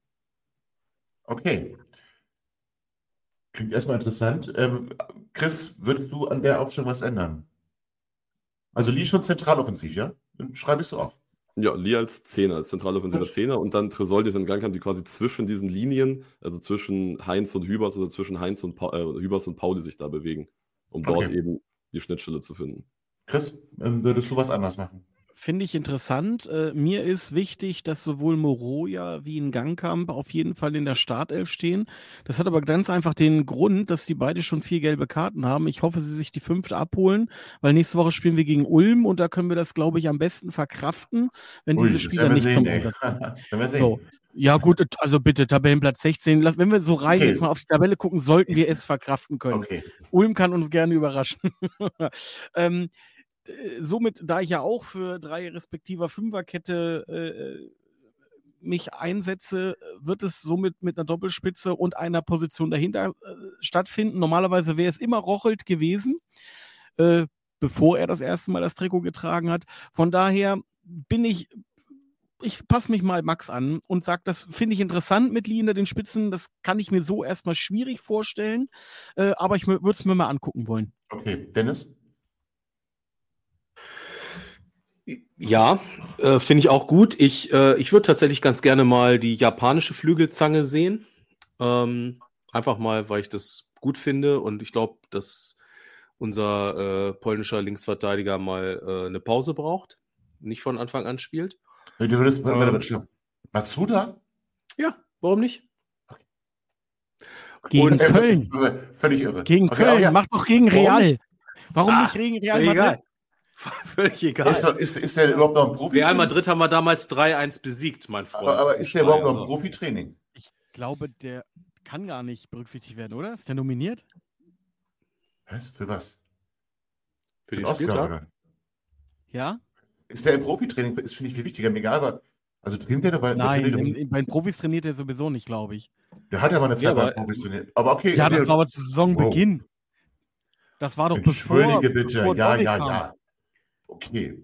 Okay. Klingt erstmal interessant. Ähm, Chris, würdest du an der Aufstellung was ändern? Also Lee schon zentraloffensiv, ja? Dann schreibe ich so auf. Ja, Lee als Zehner, als zentraloffensiver Zehner und dann Tresoldi und Ngannou, die quasi zwischen diesen Linien, also zwischen Heinz und Hübers oder zwischen Heinz und pa äh, Hübers und Pauli sich da bewegen, um dort Okay. eben die Schnittstelle zu finden. Chris, ähm, würdest du was anders machen? Finde ich interessant. Äh, mir ist wichtig, dass sowohl Moroja wie Ngannou auf jeden Fall in der Startelf stehen. Das hat aber ganz einfach den Grund, dass die beide schon vier gelbe Karten haben. Ich hoffe, sie sich die fünfte abholen, weil nächste Woche spielen wir gegen Ulm und da können wir das, glaube ich, am besten verkraften, wenn Ui, diese das Spieler werden wir nicht sehen, zum ey. Einsatz kommen. Werden wir sehen. So. Ja gut, also bitte, Tabellenplatz sechzehn. Lass- Wenn wir so rein Okay. jetzt mal auf die Tabelle gucken, sollten wir es verkraften können. Okay. Ulm kann uns gerne überraschen. ähm, d- somit, da ich ja auch für drei respektiver Fünferkette äh, mich einsetze, wird es somit mit einer Doppelspitze und einer Position dahinter äh, stattfinden. Normalerweise wäre es immer Rochelt gewesen, äh, bevor er das erste Mal das Trikot getragen hat. Von daher bin ich, ich passe mich mal Max an und sage, das finde ich interessant mit Lee hinter den Spitzen. Das kann ich mir so erstmal schwierig vorstellen, äh, aber ich würde es mir mal angucken wollen. Okay. Dennis? Ja, äh, finde ich auch gut. Ich, äh, ich würde tatsächlich ganz gerne mal die japanische Flügelzange sehen. Ähm, einfach mal, weil ich das gut finde und ich glaube, dass unser äh, polnischer Linksverteidiger mal äh, eine Pause braucht, nicht von Anfang an spielt. Du würdest, Ähm. warte, warte, stopp. Matsuda? Ja, warum nicht? Gegen Und- Köln. Äh, Völlig irre. Gegen Okay, Köln, aber ja. mach doch gegen Warum Real. nicht? Warum Ah, nicht gegen Real völlig Madrid? egal. Völlig egal. Ist, doch- ist, ist der überhaupt noch ein Profi? Real Madrid haben wir damals drei eins besiegt, mein Freund. Aber, aber ist der überhaupt noch ein Also, Profitraining? Ich glaube, der kann gar nicht berücksichtigt werden, oder? Ist der nominiert? Was? Für was? Für den Oscar, Spieltag? oder? Ja? Ist der im Profitraining? Ist, finde ich, viel wichtiger. Mir egal, aber. Also trainiert der dabei? Nein, der, im, trainiert, im, bei den Profis trainiert er sowieso nicht, glaube ich. der hat ja mal eine Zeit Ja, bei aber- Profis trainiert. Aber okay. Ja, okay. das war aber zu Saisonbeginn. Das war doch bevor, Entschuldige bitte. bevor Ja, Dominik ja, kam. ja. Okay.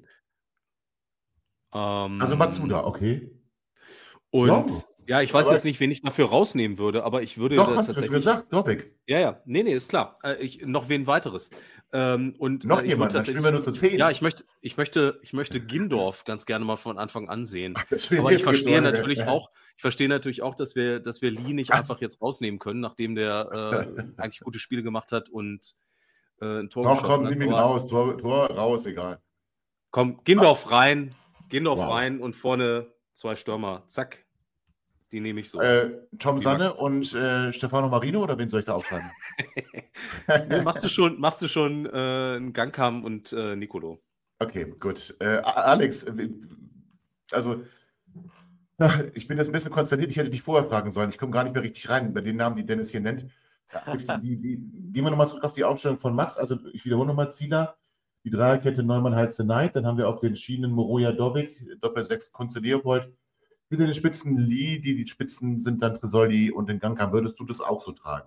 Ähm, Also Matsuda, okay. Und Ja. ja, ich weiß Aber- jetzt nicht, wen ich dafür rausnehmen würde, aber ich würde Doch, da hast du schon tatsächlich. gesagt, Doppik. Ja, ja, nee, nee, ist klar. Äh, ich, noch wen weiteres. Ähm, und Noch äh, ich jemand, würde dann spielen wir nur zu zehn. Ja, ich möchte, ich möchte, ich möchte Gindorf ganz gerne mal von Anfang an sehen. Das spielen Aber wir ich jetzt verstehe so, natürlich ja. auch, ich verstehe natürlich auch, dass wir, dass wir Lee nicht einfach jetzt rausnehmen können, nachdem der äh, eigentlich gute Spiele gemacht hat und äh, ein Tor Doch, geschossen komm, hat. nimm ihn Aber raus. Tor, Tor raus, egal. Komm, Gindorf rein, Gindorf Wow. rein und vorne zwei Stürmer. Zack. Die nehme ich so. Äh, Tom Wie Sanne Max. und äh, Stefano Marino, oder wen soll ich da aufschreiben? Nee, machst du schon, machst du schon äh, einen Gangkam und äh, Nicolo. Okay, gut. Äh, A- Alex, äh, also ach, ich bin jetzt ein bisschen konsterniert. Ich hätte dich vorher fragen sollen. Ich komme gar nicht mehr richtig rein bei den Namen, die Dennis hier nennt. Ja, Alex, die, die, gehen wir nochmal zurück auf die Aufstellung von Max. Also ich wiederhole nochmal Zieler. Die Dreierkette Neumann, Heitze, Neid. Dann haben wir auf den Schienen Moroja, Dobbik, Doppel sechs, Kunze, Leopold. Hinter den Spitzen Lee, die, die Spitzen sind dann Tresoldi und den Gangkam. Würdest du das auch so tragen?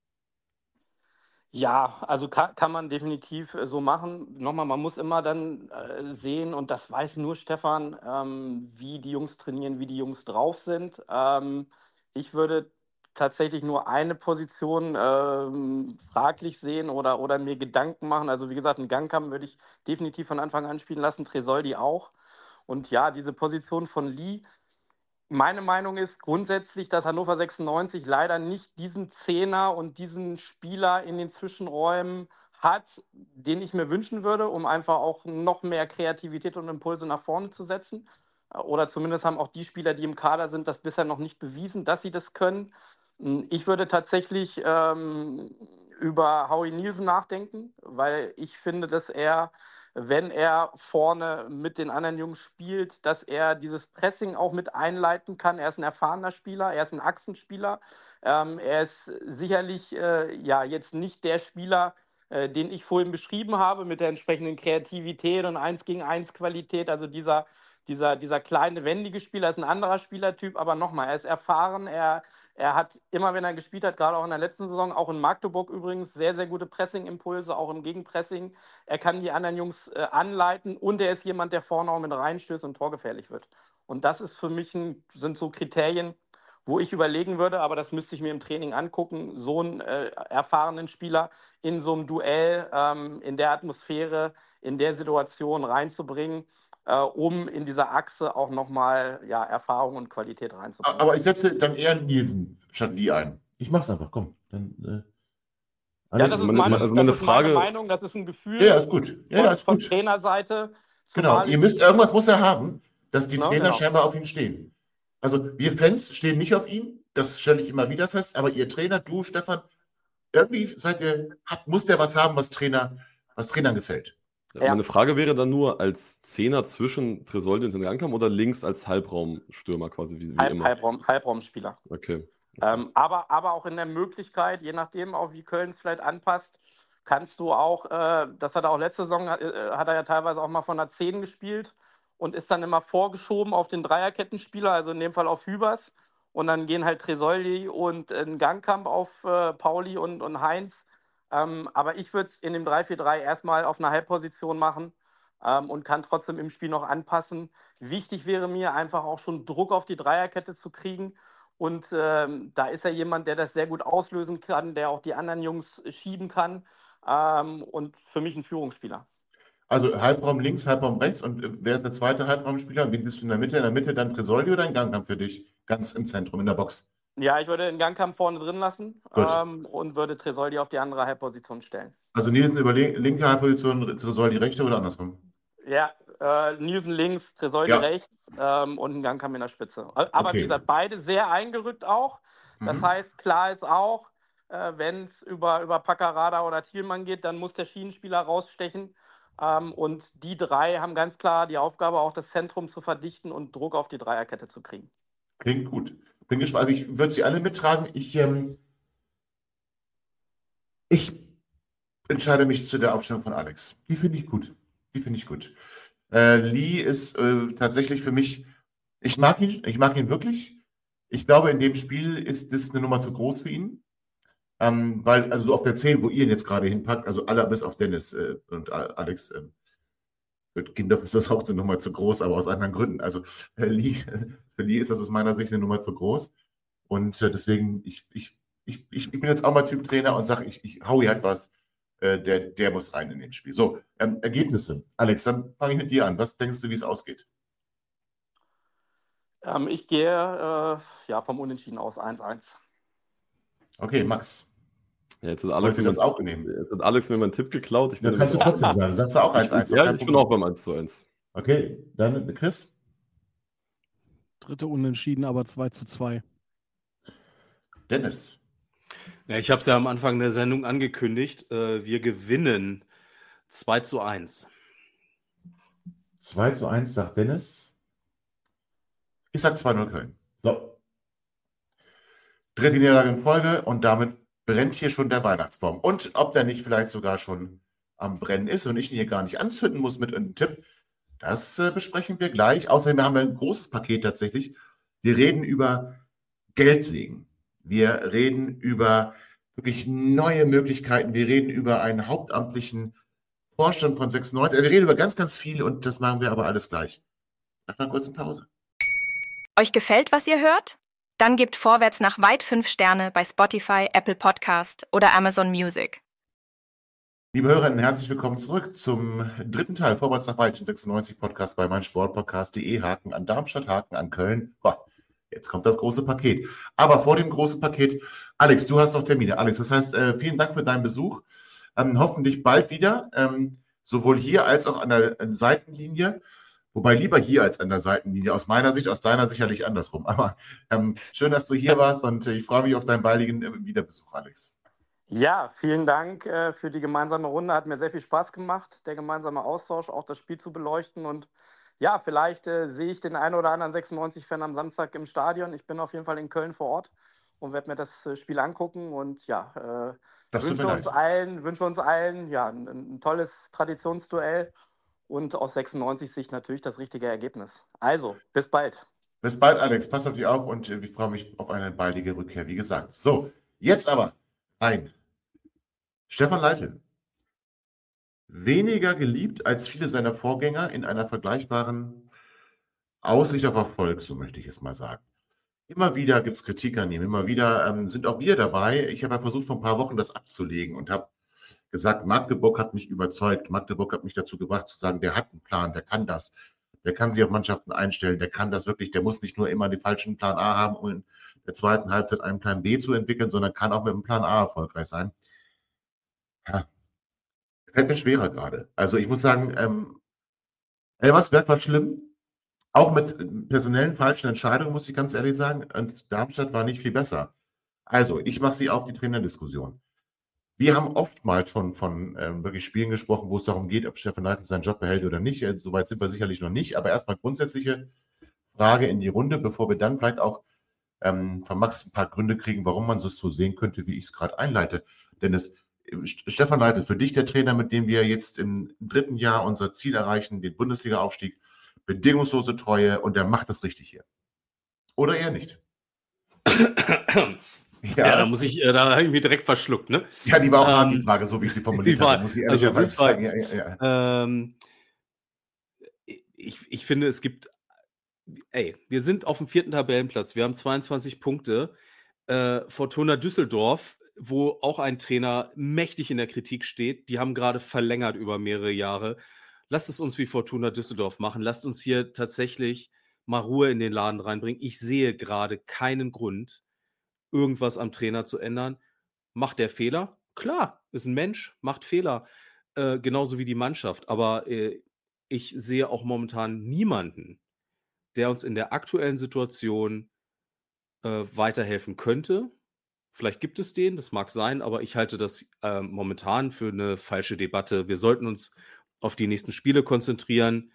Ja, also kann, kann man definitiv äh, so machen. Nochmal, man muss immer dann äh, sehen, und das weiß nur Stefan, ähm, wie die Jungs trainieren, wie die Jungs drauf sind. Ähm, ich würde tatsächlich nur eine Position ähm, fraglich sehen oder, oder mir Gedanken machen. Also wie gesagt, einen Gangkamm würde ich definitiv von Anfang an spielen lassen, Tresoldi auch. Und ja, diese Position von Lee, meine Meinung ist grundsätzlich, dass Hannover sechsundneunzig leider nicht diesen Zehner und diesen Spieler in den Zwischenräumen hat, den ich mir wünschen würde, um einfach auch noch mehr Kreativität und Impulse nach vorne zu setzen. Oder zumindest haben auch die Spieler, die im Kader sind, das bisher noch nicht bewiesen, dass sie das können. Ich würde tatsächlich ähm, über Howie Nielsen nachdenken, weil ich finde, dass er, wenn er vorne mit den anderen Jungs spielt, dass er dieses Pressing auch mit einleiten kann. Er ist ein erfahrener Spieler, er ist ein Achsenspieler. Ähm, er ist sicherlich äh, ja, jetzt nicht der Spieler, äh, den ich vorhin beschrieben habe, mit der entsprechenden Kreativität und eins gegen eins Qualität. Also dieser, dieser, dieser kleine, wendige Spieler ist ein anderer Spielertyp, aber nochmal, er ist erfahren, er Er hat immer, wenn er gespielt hat, gerade auch in der letzten Saison, auch in Magdeburg übrigens, sehr, sehr gute Pressing-Impulse, auch im Gegenpressing. Er kann die anderen Jungs äh, anleiten und er ist jemand, der vorne auch mit reinstößt und torgefährlich wird. Und das ist für mich ein, sind so Kriterien, wo ich überlegen würde, aber das müsste ich mir im Training angucken, so einen äh, erfahrenen Spieler in so einem Duell, ähm, in der Atmosphäre, in der Situation reinzubringen, Uh, um in dieser Achse auch nochmal ja, Erfahrung und Qualität reinzubringen. Aber ich setze dann eher Nielsen statt Lee ein. Ich mach's einfach, komm. Dann, äh, ja, das ist, meine, also meine, das ist Frage, meine Meinung, das ist ein Gefühl ja, ist gut. Ja, von, ist von gut. Trainerseite. Genau, ihr müsst, irgendwas muss er haben, dass die no, Trainer genau. scheinbar auf ihn stehen. Also wir Fans stehen nicht auf ihn, das stelle ich immer wieder fest, aber ihr Trainer, du, Stefan, irgendwie seid ihr, habt, muss der was haben, was Trainer, was Trainern gefällt. Ja, ja. Meine Frage wäre dann nur als Zehner zwischen Tresoldi und Ngannou oder links als Halbraumstürmer quasi, wie, wie Halb, immer? Halbraum, Halbraumspieler. Okay. okay. Ähm, aber, aber auch in der Möglichkeit, je nachdem, auch wie Köln es vielleicht anpasst, kannst du auch, äh, das hat er auch letzte Saison, äh, hat er ja teilweise auch mal von der zehn gespielt und ist dann immer vorgeschoben auf den Dreierkettenspieler, also in dem Fall auf Hübers. Und dann gehen halt Tresoldi und äh, Gangkamp auf äh, Pauli und, und Heinz. Ähm, aber ich würde es in dem drei vier drei erstmal auf einer Halbposition machen ähm, und kann trotzdem im Spiel noch anpassen. Wichtig wäre mir einfach auch schon Druck auf die Dreierkette zu kriegen. Und ähm, da ist er jemand, der das sehr gut auslösen kann, der auch die anderen Jungs schieben kann. Ähm, und für mich ein Führungsspieler. Also Halbraum links, Halbraum rechts. Und äh, wer ist der zweite Halbraumspieler? Und wen bist du in der Mitte? In der Mitte dann Tresoldi oder ein Gangkamp für dich? Ganz im Zentrum, in der Box. Ja, ich würde den Gangkamp vorne drin lassen ähm, und würde Tresoldi auf die andere Halbposition stellen. Also Nielsen über linke Halbposition, Tresoldi rechte oder andersrum? Ja, äh, Nielsen links, Tresoldi ja. rechts ähm, und ein Gangkamp in der Spitze. Aber okay. Wie gesagt, beide sehr eingerückt auch. Das mhm. heißt, klar ist auch, äh, wenn es über, über Paccarada oder Thielmann geht, dann muss der Schienenspieler rausstechen. Ähm, und die drei haben ganz klar die Aufgabe, auch das Zentrum zu verdichten und Druck auf die Dreierkette zu kriegen. Klingt gut. Bin gespannt. Also ich würde sie alle mittragen. Ich, ähm, ich entscheide mich zu der Aufstellung von Alex. Die finde ich gut. Die finde ich gut. Äh, Lee ist äh, tatsächlich für mich, ich mag ihn, ich mag ihn wirklich. Ich glaube, in dem Spiel ist das eine Nummer zu groß für ihn. Ähm, weil, also so auf der zehn, wo ihr ihn jetzt gerade hinpackt, also alle bis auf Dennis äh, und Alex, äh, für Kinder ist das auch eine Nummer zu groß, aber aus anderen Gründen. Also äh, Lee, für Lee ist das aus meiner Sicht eine Nummer zu groß. Und äh, deswegen, ich, ich, ich, ich bin jetzt auch mal Typ Trainer und sage, ich, ich hau hier halt was, äh, der, der muss rein in dem Spiel. So, ähm, Ergebnisse. Alex, dann fange ich mit dir an. Was denkst du, wie es ausgeht? Ähm, ich gehe äh, ja, vom Unentschieden aus eins eins. Okay, Max. Ja, jetzt hat Alex, mir, das auch nehmen? Jetzt hat Alex mir meinen Tipp geklaut. Ich bin kannst du trotzdem sagen. Sagst du auch eins eins? Ja, ich bin auch beim eins zu eins. Okay, dann Chris? Dritte Unentschieden, aber zwei zu zwei. Dennis? Ja, ich habe es ja am Anfang der Sendung angekündigt. Äh, wir gewinnen zwei zu eins. zwei zu eins, sagt Dennis. Ich sage zwei null Köln. So. Dritte Niederlage in Folge und damit brennt hier schon der Weihnachtsbaum. Und ob der nicht vielleicht sogar schon am Brennen ist und ich ihn hier gar nicht anzünden muss mit einem Tipp, das äh, besprechen wir gleich. Außerdem haben wir ein großes Paket tatsächlich. Wir reden über Geldsegen. Wir reden über wirklich neue Möglichkeiten. Wir reden über einen hauptamtlichen Vorstand von sechsundneunzig. Wir reden über ganz, ganz viel und das machen wir aber alles gleich. Nach einer kurzen Pause. Euch gefällt, was ihr hört? Dann gebt Vorwärts nach Weit fünf Sterne bei Spotify, Apple Podcast oder Amazon Music. Liebe Hörerinnen, herzlich willkommen zurück zum dritten Teil Vorwärts nach Weit, sechsundneunzig Podcast bei meinsportpodcast punkt de. Haken an Darmstadt, Haken an Köln. Boah, jetzt kommt das große Paket. Aber vor dem großen Paket, Alex, du hast noch Termine. Alex, das heißt, äh, vielen Dank für deinen Besuch. Ähm, hoffentlich bald wieder, ähm, sowohl hier als auch an der an Seitenlinie. Wobei lieber hier als an der Seitenlinie, aus meiner Sicht, aus deiner sicherlich andersrum. Aber ähm, schön, dass du hier warst und äh, ich freue mich auf deinen baldigen äh, Wiederbesuch, Alex. Ja, vielen Dank äh, für die gemeinsame Runde. Hat mir sehr viel Spaß gemacht, der gemeinsame Austausch, auch das Spiel zu beleuchten. Und ja, vielleicht äh, sehe ich den einen oder anderen sechsundneunzig-Fan am Samstag im Stadion. Ich bin auf jeden Fall in Köln vor Ort und werde mir das äh, Spiel angucken. Und ja, äh, wünsche uns allen, wünsche uns allen ja, ein, ein tolles Traditionsduell. Und aus sechsundneunzig-Sicht natürlich das richtige Ergebnis. Also, bis bald. Bis bald, Alex. Pass auf dich auf und ich freue mich auf eine baldige Rückkehr, wie gesagt. So, jetzt aber ein Stefan Leitl. Weniger geliebt als viele seiner Vorgänger in einer vergleichbaren Aussicht auf Erfolg, so möchte ich es mal sagen. Immer wieder gibt es Kritik an ihm, immer wieder ähm, sind auch wir dabei. Ich habe ja versucht, vor ein paar Wochen das abzulegen und habe gesagt, Magdeburg hat mich überzeugt. Magdeburg hat mich dazu gebracht zu sagen, der hat einen Plan, der kann das. Der kann sich auf Mannschaften einstellen, der kann das wirklich, der muss nicht nur immer den falschen Plan A haben, um in der zweiten Halbzeit einen Plan B zu entwickeln, sondern kann auch mit dem Plan A erfolgreich sein. Ja, fällt mir schwerer gerade. Also ich muss sagen, ähm, Elversberg war schlimm, auch mit personellen falschen Entscheidungen, muss ich ganz ehrlich sagen, und Darmstadt war nicht viel besser. Also, ich mache sie auf die Trainerdiskussion. Wir haben oftmals schon von ähm, wirklich Spielen gesprochen, wo es darum geht, ob Stefan Leitl seinen Job behält oder nicht. Äh, Soweit sind wir sicherlich noch nicht, aber erstmal grundsätzliche Frage in die Runde, bevor wir dann vielleicht auch ähm, von Max ein paar Gründe kriegen, warum man es so sehen könnte, wie ich es gerade einleite. Denn es, Stefan Leitl, für dich der Trainer, mit dem wir jetzt im dritten Jahr unser Ziel erreichen, den Bundesliga-Aufstieg, bedingungslose Treue und der macht das richtig hier. Oder eher nicht? Ja, ja, da muss ich, äh, da habe ich mich direkt verschluckt, ne? Ja, die war auch hart, ähm, die Frage, so wie ich sie formuliert war, habe, muss ich ehrlicherweise also sagen. Ja, ja, ja. Ähm, ich, ich finde, es gibt, ey, wir sind auf dem vierten Tabellenplatz, wir haben zweiundzwanzig Punkte. Äh, Fortuna Düsseldorf, wo auch ein Trainer mächtig in der Kritik steht, die haben gerade verlängert über mehrere Jahre. Lasst es uns wie Fortuna Düsseldorf machen. Lasst uns hier tatsächlich mal Ruhe in den Laden reinbringen. Ich sehe gerade keinen Grund, irgendwas am Trainer zu ändern. Macht der Fehler? Klar, ist ein Mensch, macht Fehler. Äh, genauso wie die Mannschaft. Aber äh, ich sehe auch momentan niemanden, der uns in der aktuellen Situation äh, weiterhelfen könnte. Vielleicht gibt es den, das mag sein, aber ich halte das äh, momentan für eine falsche Debatte. Wir sollten uns auf die nächsten Spiele konzentrieren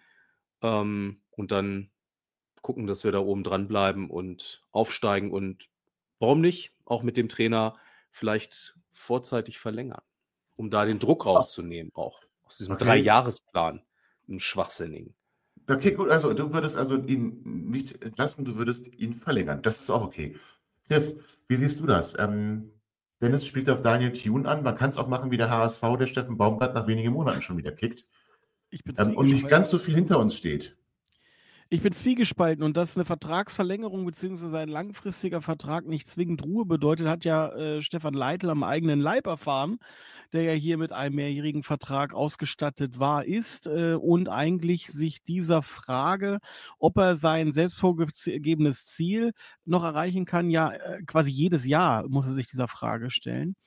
ähm, und dann gucken, dass wir da oben dran bleiben und aufsteigen und warum nicht auch mit dem Trainer vielleicht vorzeitig verlängern, um da den Druck rauszunehmen, auch aus diesem Okay. Drei-Jahres-Plan, einem schwachsinnigen. Okay, gut, also du würdest also ihn nicht entlassen, du würdest ihn verlängern. Das ist auch okay. Chris, wie siehst du das? Ähm, Dennis spielt auf Daniel Thune an. Man kann es auch machen wie der H S V, der Steffen Baumgart nach wenigen Monaten schon wieder kickt. Ich bin Ähm, und nicht ganz so viel hinter uns steht. Ich bin zwiegespalten und dass eine Vertragsverlängerung bzw. ein langfristiger Vertrag nicht zwingend Ruhe bedeutet, hat ja äh, Stefan Leitl am eigenen Leib erfahren, der ja hier mit einem mehrjährigen Vertrag ausgestattet war, ist äh, und eigentlich sich dieser Frage, ob er sein selbst vorgegebenes Ziel noch erreichen kann, ja äh, quasi jedes Jahr muss er sich dieser Frage stellen.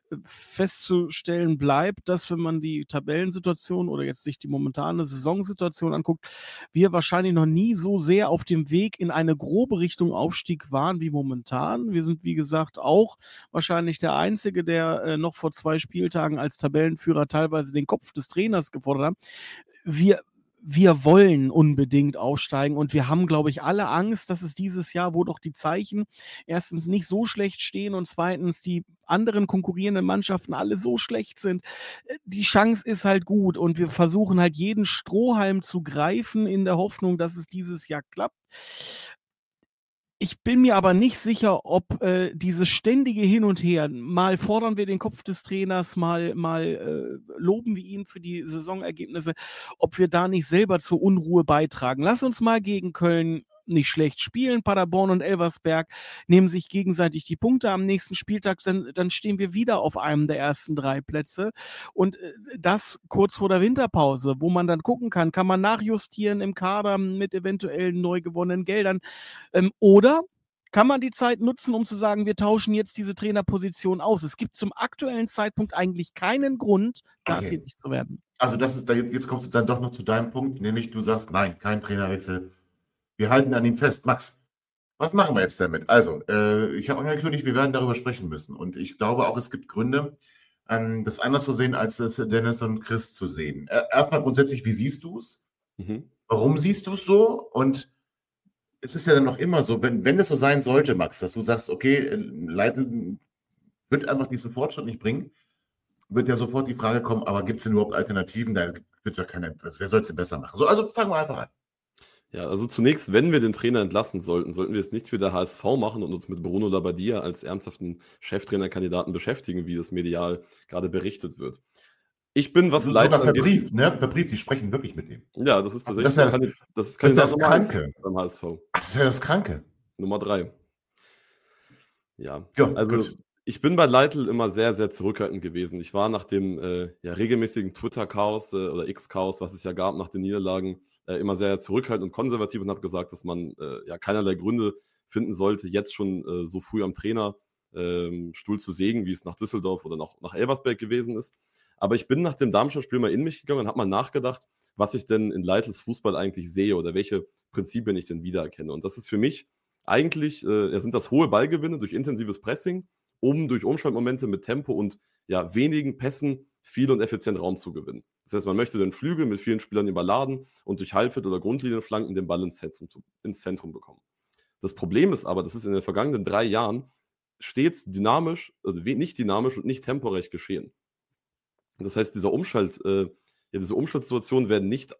Festzustellen bleibt, dass, wenn man die Tabellensituation oder jetzt sich die momentane Saisonsituation anguckt, wir wahrscheinlich noch nie so sehr auf dem Weg in eine grobe Richtung Aufstieg waren wie momentan. Wir sind, wie gesagt, auch wahrscheinlich der Einzige, der äh, noch vor zwei Spieltagen als Tabellenführer teilweise den Kopf des Trainers gefordert hat. Wir Wir wollen unbedingt aufsteigen und wir haben, glaube ich, alle Angst, dass es dieses Jahr, wo doch die Zeichen erstens nicht so schlecht stehen und zweitens die anderen konkurrierenden Mannschaften alle so schlecht sind, die Chance ist halt gut und wir versuchen halt jeden Strohhalm zu greifen in der Hoffnung, dass es dieses Jahr klappt. Ich bin mir aber nicht sicher, ob äh, dieses ständige Hin und Her, mal fordern wir den Kopf des Trainers, mal, mal äh, loben wir ihn für die Saisonergebnisse, ob wir da nicht selber zur Unruhe beitragen. Lass uns mal gegen Köln nicht schlecht spielen. Paderborn und Elversberg nehmen sich gegenseitig die Punkte am nächsten Spieltag, dann, dann stehen wir wieder auf einem der ersten drei Plätze und äh, das kurz vor der Winterpause, wo man dann gucken kann, kann man nachjustieren im Kader mit eventuellen neu gewonnenen Geldern ähm, oder kann man die Zeit nutzen, um zu sagen, wir tauschen jetzt diese Trainerposition aus? Es gibt zum aktuellen Zeitpunkt eigentlich keinen Grund, da Okay. tätig zu werden. Also das ist, da- jetzt kommst du dann doch noch zu deinem Punkt, nämlich du sagst, nein, kein Trainerwechsel. Wir halten an ihm fest. Max, was machen wir jetzt damit? Also, äh, ich habe angekündigt, wir werden darüber sprechen müssen. Und ich glaube auch, es gibt Gründe, ähm, das anders zu sehen, als das Dennis und Chris zu sehen. Äh, erstmal grundsätzlich, wie siehst du es? Mhm. Warum siehst du es so? Und es ist ja dann noch immer so, wenn, wenn es so sein sollte, Max, dass du sagst, okay, äh, Leitl wird einfach diesen Fortschritt nicht bringen, wird ja sofort die Frage kommen, aber gibt es denn überhaupt Alternativen? Da wird es ja keine, also wer soll es denn besser machen? So, also fangen wir einfach an. Ja, also zunächst, wenn wir den Trainer entlassen sollten, sollten wir es nicht für der H S V machen und uns mit Bruno Labbadia als ernsthaften Cheftrainerkandidaten beschäftigen, wie das medial gerade berichtet wird. Ich bin, was Das ist Leitl sogar angeht, verbrieft, ne? Verbrieft, die sprechen wirklich mit dem. ja, das ist Also tatsächlich das ist ja das- Kandi- das ist das ist ja Kandidat das Nummer eins Kranke. beim H S V. Ach, das ist ja das Kranke. Nummer drei. Ja, Ja, also gut. ich bin bei Leitl immer sehr, sehr zurückhaltend gewesen. Ich war nach dem äh, ja, regelmäßigen Twitter-Chaos äh, oder X-Chaos, was es ja gab nach den Niederlagen, äh, immer sehr zurückhaltend und konservativ und habe gesagt, dass man äh, ja keinerlei Gründe finden sollte, jetzt schon äh, so früh am Trainerstuhl ähm, Stuhl zu sägen, wie es nach Düsseldorf oder nach, nach Elversberg gewesen ist. Aber ich bin nach dem Darmstadt-Spiel mal in mich gegangen und habe mal nachgedacht, was ich denn in Leitls Fußball eigentlich sehe oder welche Prinzipien ich denn wiedererkenne. Und das ist für mich eigentlich, äh, sind das hohe Ballgewinne durch intensives Pressing, um durch Umschaltmomente mit Tempo und ja, wenigen Pässen viel und effizient Raum zu gewinnen. Das heißt, man möchte den Flügel mit vielen Spielern überladen und durch Halbfeld- oder Grundlinienflanken den Ball ins Zentrum, zu, ins Zentrum bekommen. Das Problem ist aber, das ist in den vergangenen drei Jahren stets dynamisch, also we- nicht dynamisch und nicht temporeich geschehen. Das heißt, dieser Umschalt, äh, ja, diese Umschaltsituationen werden nicht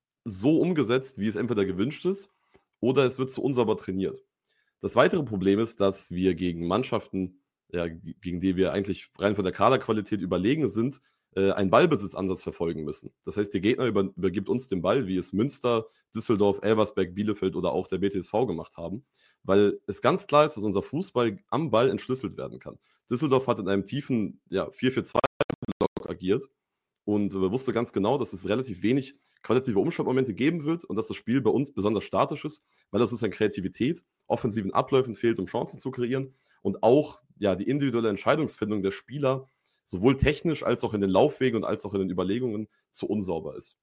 so umgesetzt, wie es entweder gewünscht ist, oder es wird zu unsauber trainiert. Das weitere Problem ist, dass wir gegen Mannschaften, ja, g- gegen die wir eigentlich rein von der Kaderqualität überlegen sind, äh, einen Ballbesitzansatz verfolgen müssen. Das heißt, der Gegner über, übergibt uns den Ball, wie es Münster, Düsseldorf, Elversberg, Bielefeld oder auch der B T S V gemacht haben, weil es ganz klar ist, dass unser Fußball am Ball entschlüsselt werden kann. Düsseldorf hat in einem tiefen ja, vier vier zwei Block agiert und äh, wusste ganz genau, dass es relativ wenig qualitative Umschaltmomente geben wird und dass das Spiel bei uns besonders statisch ist, weil es uns an Kreativität, offensiven Abläufen fehlt, um Chancen zu kreieren und auch ja, die individuelle Entscheidungsfindung der Spieler sowohl technisch als auch in den Laufwegen und als auch in den Überlegungen zu unsauber ist.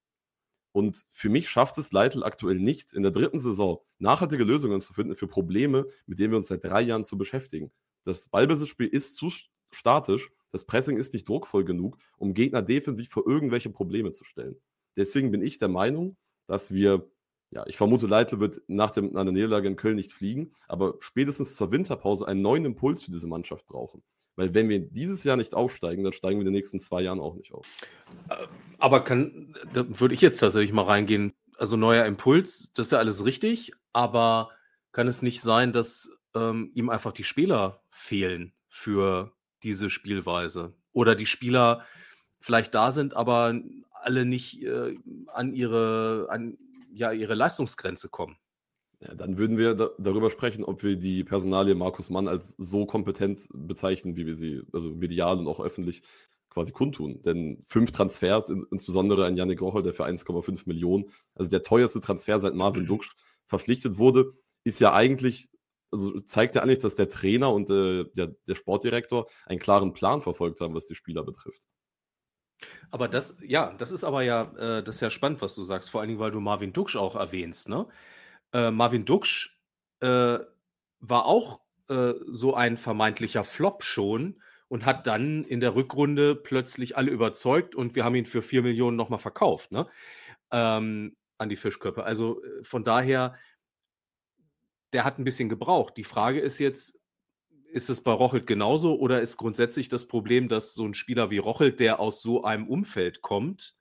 Und für mich schafft es Leitl aktuell nicht, in der dritten Saison nachhaltige Lösungen zu finden für Probleme, mit denen wir uns seit drei Jahren zu beschäftigen. Das Ballbesitzspiel ist zu statisch, das Pressing ist nicht druckvoll genug, um Gegner defensiv vor irgendwelche Probleme zu stellen. Deswegen bin ich der Meinung, dass wir, ja, ich vermute, Leitl wird nach, dem, nach der Niederlage in Köln nicht fliegen, aber spätestens zur Winterpause einen neuen Impuls für diese Mannschaft brauchen. Weil wenn wir dieses Jahr nicht aufsteigen, dann steigen wir in den nächsten zwei Jahren auch nicht auf. Aber kann, da würde ich jetzt tatsächlich mal reingehen. Also neuer Impuls, das ist ja alles richtig, aber kann es nicht sein, dass ähm, ihm einfach die Spieler fehlen für diese Spielweise? Oder die Spieler vielleicht da sind, aber alle nicht äh, an ihre, an, ja, ihre Leistungsgrenze kommen? Ja, dann würden wir da, darüber sprechen, ob wir die Personalie Markus Mann als so kompetent bezeichnen, wie wir sie, also medial und auch öffentlich quasi kundtun. Denn fünf Transfers, in, insbesondere ein Yannick Rochel, der für eins Komma fünf Millionen, also der teuerste Transfer seit Marvin Duksch verpflichtet wurde, ist ja eigentlich, also zeigt ja eigentlich, dass der Trainer und äh, der, der Sportdirektor einen klaren Plan verfolgt haben, was die Spieler betrifft. Aber das, ja, das ist aber ja, äh, das ist ja spannend, was du sagst, vor allen Dingen, weil du Marvin Duksch auch erwähnst, ne? Äh, Marvin Duksch äh, war auch äh, so ein vermeintlicher Flop schon und hat dann in der Rückrunde plötzlich alle überzeugt und wir haben ihn für vier Millionen nochmal verkauft, ne? Ähm, an die Fischköppe. Also äh, von daher, der hat ein bisschen gebraucht. Die Frage ist jetzt, ist es bei Rochelt genauso oder ist grundsätzlich das Problem, dass so ein Spieler wie Rochelt, der aus so einem Umfeld kommt,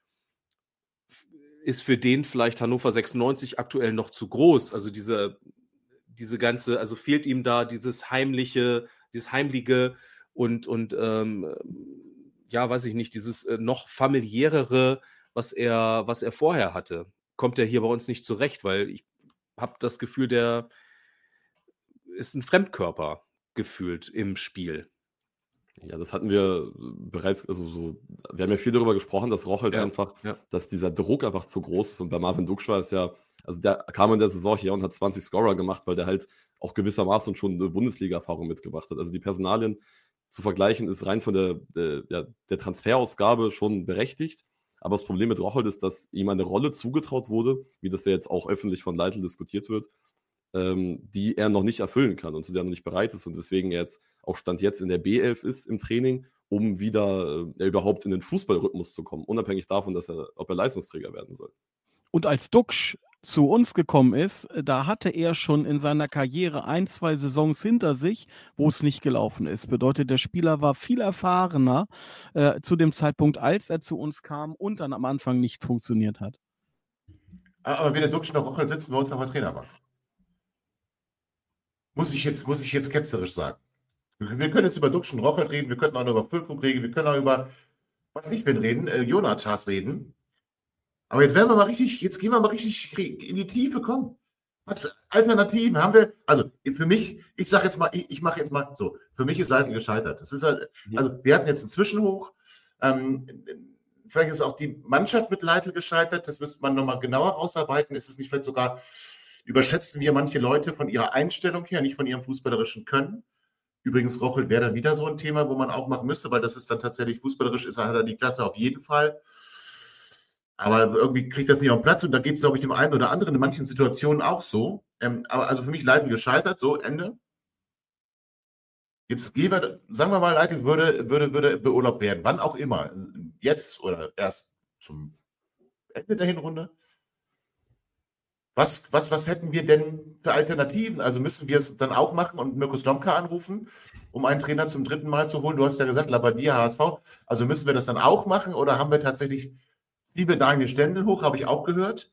ist für den vielleicht Hannover sechsundneunzig aktuell noch zu groß. Also diese, diese ganze, also fehlt ihm da dieses heimliche, dieses heimliche und, und ähm, ja, weiß ich nicht, dieses äh, noch familiärere, was er, was er vorher hatte. Kommt er hier bei uns nicht zurecht, weil ich habe das Gefühl, der ist ein Fremdkörper gefühlt im Spiel. Ja, das hatten wir bereits, also so, wir haben ja viel darüber gesprochen, dass Rochelt Ja, einfach, ja. dass dieser Druck einfach zu groß ist. Und bei Marvin Duksch war es ja, also der kam in der Saison hier und hat zwanzig Scorer gemacht, weil der halt auch gewissermaßen schon eine Bundesliga-Erfahrung mitgebracht hat. Also die Personalien zu vergleichen ist rein von der, der, ja, der Transferausgabe schon berechtigt. Aber das Problem mit Rochelt ist, dass ihm eine Rolle zugetraut wurde, wie das ja jetzt auch öffentlich von Leitl diskutiert wird, ähm, die er noch nicht erfüllen kann und zu der er noch nicht bereit ist und weswegen er jetzt auch Stand jetzt in der B elf ist im Training, um wieder äh, überhaupt in den Fußballrhythmus zu kommen, unabhängig davon, dass er, ob er Leistungsträger werden soll. Und als Duksch zu uns gekommen ist, da hatte er schon in seiner Karriere ein, zwei Saisons hinter sich, wo es nicht gelaufen ist. Bedeutet, der Spieler war viel erfahrener äh, zu dem Zeitpunkt, als er zu uns kam und dann am Anfang nicht funktioniert hat. Aber weder Duksch noch Rochelt sitzen bei uns auf der Trainerbank. Muss ich jetzt, muss ich jetzt ketzerisch sagen. Wir können jetzt über Duksch und Rochelt reden, wir könnten auch noch über Füllkrug reden, wir können auch über, was ich bin, reden, äh, Jonathas reden. Aber jetzt werden wir mal richtig, jetzt gehen wir mal richtig in die Tiefe, komm. Was Alternativen haben wir? Also für mich, ich sage jetzt mal, ich, ich mache jetzt mal so, für mich ist Leitl gescheitert. Das ist halt, also wir hatten jetzt einen Zwischenhoch. Ähm, vielleicht ist auch die Mannschaft mit Leitl gescheitert, das müsste man nochmal genauer rausarbeiten. Ist es nicht vielleicht sogar, überschätzen wir manche Leute von ihrer Einstellung her, nicht von ihrem fußballerischen Können? Übrigens, Rochelt wäre dann wieder so ein Thema, wo man auch machen müsste, weil das ist dann tatsächlich fußballerisch, ist hat er die Klasse auf jeden Fall. Aber irgendwie kriegt das nicht auf den Platz und da geht es, glaube ich, dem einen oder anderen in manchen Situationen auch so. Ähm, aber also für mich Leitl gescheitert, so Ende. Jetzt gehen wir, sagen wir mal, Leitl würde, würde, würde beurlaubt werden, wann auch immer. Jetzt oder erst zum Ende der Hinrunde. Was, was, was hätten wir denn für Alternativen? Also müssen wir es dann auch machen und Mirko Slomka anrufen, um einen Trainer zum dritten Mal zu holen? Du hast ja gesagt, Labbadia, H S V. Also müssen wir das dann auch machen oder haben wir tatsächlich, liebe Daniel Stendel hoch, habe ich auch gehört.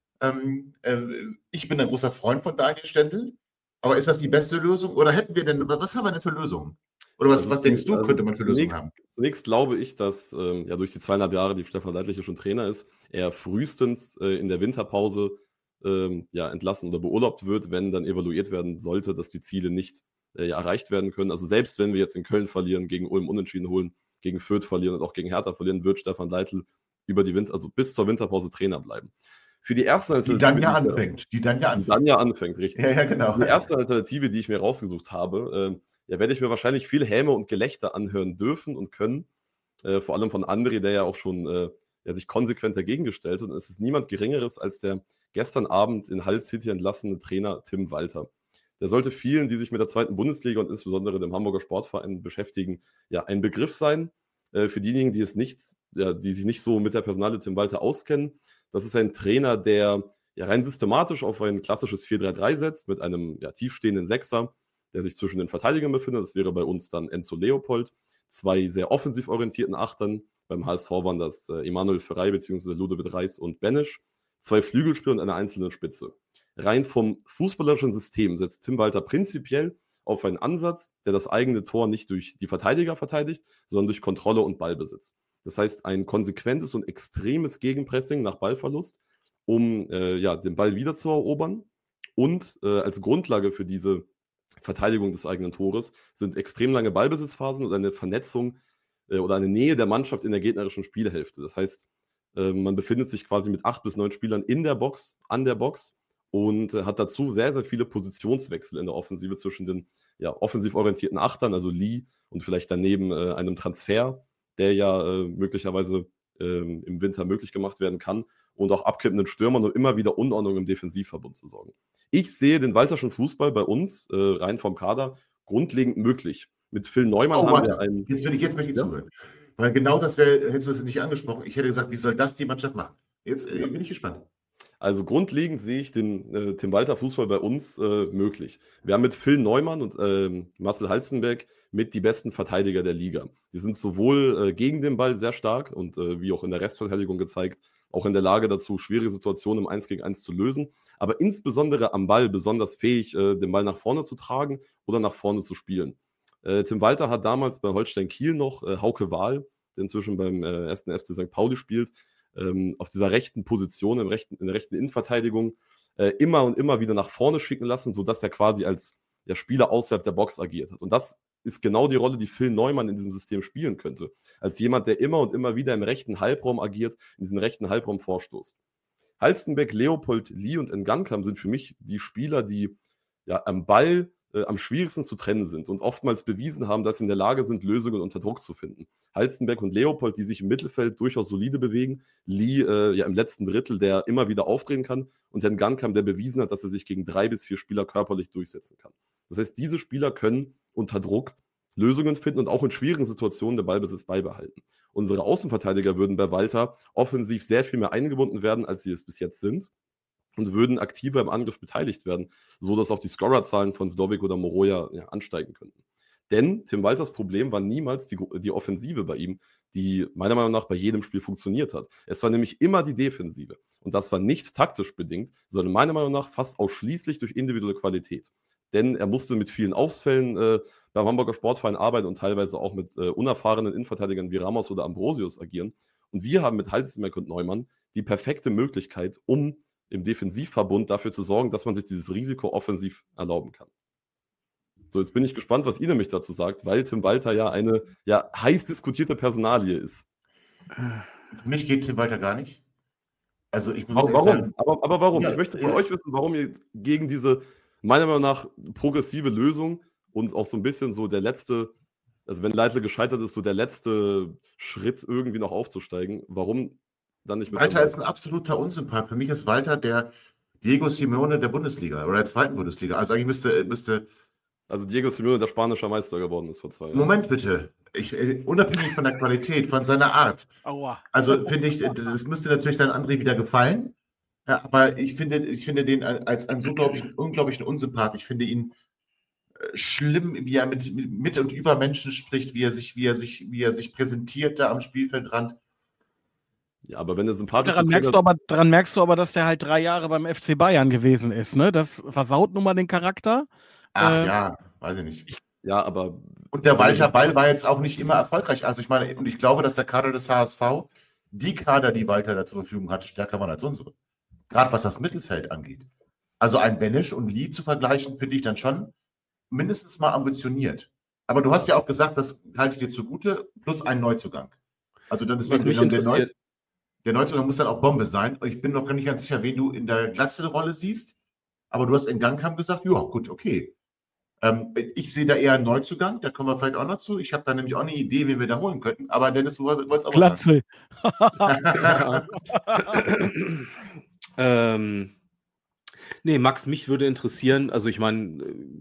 Ähm, äh, ich bin ein großer Freund von Daniel Stendel. Aber ist das die beste Lösung? Oder hätten wir denn, was haben wir denn für Lösungen? Oder was, Also was denkst du, also könnte man für zunächst, Lösungen haben? Zunächst glaube ich, dass ähm, ja durch die zweieinhalb Jahre, die Stefan Leitl hier schon Trainer ist, er frühestens äh, in der Winterpause ähm, ja, entlassen oder beurlaubt wird, wenn dann evaluiert werden sollte, dass die Ziele nicht äh, erreicht werden können. Also selbst wenn wir jetzt in Köln verlieren, gegen Ulm unentschieden holen, gegen Fürth verlieren und auch gegen Hertha verlieren, wird Stefan Leitl über die Winter, also bis zur Winterpause Trainer bleiben. Für die erste Alternative, die dann ja die anfängt. Die dann ja anfängt. Die dann ja anfängt, richtig. Ja, ja, genau. Die erste Alternative, die ich mir rausgesucht habe, äh, ja, werde ich mir wahrscheinlich viel Häme und Gelächter anhören dürfen und können. Äh, vor allem von André, der ja auch schon äh, ja, sich konsequent dagegen gestellt hat. Und es ist niemand Geringeres als der gestern Abend in Hull City entlassene Trainer Tim Walter. Der sollte vielen, die sich mit der zweiten Bundesliga und insbesondere dem Hamburger Sportverein beschäftigen, ja, ein Begriff sein. Äh, für diejenigen, die es nicht, ja, die sich nicht so mit der Personalie Tim Walter auskennen, das ist ein Trainer, der ja rein systematisch auf ein klassisches vier drei drei setzt, mit einem ja, tiefstehenden Sechser, der sich zwischen den Verteidigern befindet. Das wäre bei uns dann Enzo Leopold. Zwei sehr offensiv orientierten Achtern. Beim H S V waren das äh, Emanuel Ferrei bzw. Ludovic Reis und Benisch. Zwei Flügelspieler und eine einzelne Spitze. Rein vom fußballerischen System setzt Tim Walter prinzipiell auf einen Ansatz, der das eigene Tor nicht durch die Verteidiger verteidigt, sondern durch Kontrolle und Ballbesitz. Das heißt, ein konsequentes und extremes Gegenpressing nach Ballverlust, um äh, ja, den Ball wieder zu erobern. Und äh, als Grundlage für diese Verteidigung des eigenen Tores sind extrem lange Ballbesitzphasen und eine Vernetzung äh, oder eine Nähe der Mannschaft in der gegnerischen Spielhälfte. Das heißt, äh, man befindet sich quasi mit acht bis neun Spielern in der Box, an der Box und äh, hat dazu sehr, sehr viele Positionswechsel in der Offensive zwischen den ja, offensiv orientierten Achtern, also Lee und vielleicht daneben äh, einem Transfer, der ja äh, möglicherweise äh, im Winter möglich gemacht werden kann, und auch abkippenden Stürmern, um immer wieder Unordnung im Defensivverbund zu sorgen. Ich sehe den Walterschen Fußball bei uns, äh, rein vom Kader, grundlegend möglich. Mit Phil Neumann oh, haben warte. wir einen... Jetzt will ich jetzt möchte ich ja? zuhören. Weil genau das wäre, hättest du es nicht angesprochen. Ich hätte gesagt, wie soll das die Mannschaft machen? Jetzt äh, bin ich gespannt. Also grundlegend sehe ich den äh, Tim Walter Fußball bei uns äh, möglich. Wir haben mit Phil Neumann und äh, Marcel Halstenberg mit die besten Verteidiger der Liga. Die sind sowohl äh, gegen den Ball sehr stark und äh, wie auch in der Restverteidigung gezeigt, auch in der Lage dazu, schwierige Situationen im eins gegen eins zu lösen, aber insbesondere am Ball besonders fähig, äh, den Ball nach vorne zu tragen oder nach vorne zu spielen. Äh, Tim Walter hat damals bei Holstein Kiel noch äh, Hauke Wahl, der inzwischen beim äh, ersten F C Sankt Pauli spielt, ähm, auf dieser rechten Position, im rechten, in der rechten Innenverteidigung, äh, immer und immer wieder nach vorne schicken lassen, sodass er quasi als ja, Spieler außerhalb der Box agiert hat. Und das ist genau die Rolle, die Phil Neumann in diesem System spielen könnte. Als jemand, der immer und immer wieder im rechten Halbraum agiert, in diesen rechten Halbraum vorstoßt. Halstenberg, Leopold, Lee und Ngannou sind für mich die Spieler, die ja am Ball äh, am schwierigsten zu trennen sind und oftmals bewiesen haben, dass sie in der Lage sind, Lösungen unter Druck zu finden. Halstenberg und Leopold, die sich im Mittelfeld durchaus solide bewegen. Lee äh, ja im letzten Drittel, der immer wieder aufdrehen kann. Und Ngannou, der bewiesen hat, dass er sich gegen drei bis vier Spieler körperlich durchsetzen kann. Das heißt, diese Spieler können unter Druck Lösungen finden und auch in schwierigen Situationen den Ballbesitz beibehalten. Unsere Außenverteidiger würden bei Walter offensiv sehr viel mehr eingebunden werden, als sie es bis jetzt sind und würden aktiver im Angriff beteiligt werden, sodass auch die Scorerzahlen von Vdovic oder Moroja ja, ansteigen könnten. Denn Tim Walters Problem war niemals die, die Offensive bei ihm, die meiner Meinung nach bei jedem Spiel funktioniert hat. Es war nämlich immer die Defensive. Und das war nicht taktisch bedingt, sondern meiner Meinung nach fast ausschließlich durch individuelle Qualität. Denn er musste mit vielen Ausfällen äh, beim Hamburger Sportverein arbeiten und teilweise auch mit äh, unerfahrenen Innenverteidigern wie Ramos oder Ambrosius agieren. Und wir haben mit Halstenberg und Neumann die perfekte Möglichkeit, um im Defensivverbund dafür zu sorgen, dass man sich dieses Risiko offensiv erlauben kann. So, jetzt bin ich gespannt, was ihr nämlich dazu sagt, weil Tim Walter ja eine ja, heiß diskutierte Personalie ist. Für mich geht Tim Walter gar nicht. Also ich muss warum? warum? Sagen, aber, aber warum? Ja, ich möchte von ja. euch wissen, warum ihr gegen diese, meiner Meinung nach, progressive Lösung und auch so ein bisschen so der letzte, also wenn Leitl gescheitert ist, so der letzte Schritt irgendwie noch aufzusteigen, warum dann nicht mit Walter ist ein absoluter Unsympath. Für mich ist Walter der Diego Simeone der Bundesliga oder der zweiten Bundesliga. Also eigentlich müsste, müsste Also Diego Simeone der spanische Meister geworden ist vor zwei Jahren. Moment bitte. Ich, äh, unabhängig von der Qualität, von seiner Art. Aua. Also finde ich, das müsste natürlich dann André wieder gefallen. Ja, aber ich finde, ich finde den als einen so unglaublichen, unglaublichen Unsympath. Ich finde ihn äh, schlimm, wie er mit, mit und über Menschen spricht, wie er sich, wie er sich, wie er sich präsentiert da am Spielfeldrand. Ja, aber wenn er sympathisch daran merkst, du aber, daran merkst du aber, dass der halt drei Jahre beim F C Bayern gewesen ist, ne? Das versaut nun mal den Charakter. Ach äh, ja, weiß ich nicht. Ja, aber. Und der Walter Ball war jetzt auch nicht immer erfolgreich. Also ich meine, und ich glaube, dass der Kader des H S V, die Kader, die Walter da zur Verfügung hatte, stärker waren als unsere. Gerade was das Mittelfeld angeht. Also ein Benesch und Lee zu vergleichen, finde ich dann schon mindestens mal ambitioniert. Aber du hast ja auch gesagt, das halte ich dir zugute, plus ein Neuzugang. Also dann ist Was mich der, Neu, interessiert, der Neuzugang muss dann auch Bombe sein. Und ich bin noch gar nicht ganz sicher, wen du in der Glatzel-Rolle siehst. Aber du hast in Gangkamp gesagt, ja, gut, okay. Ähm, ich sehe da eher einen Neuzugang, da kommen wir vielleicht auch noch zu. Ich habe da nämlich auch eine Idee, wen wir da holen könnten. Aber Dennis, du wolltest auch Glatzel. was sagen. ähm, nee, Max, mich würde interessieren, also ich meine,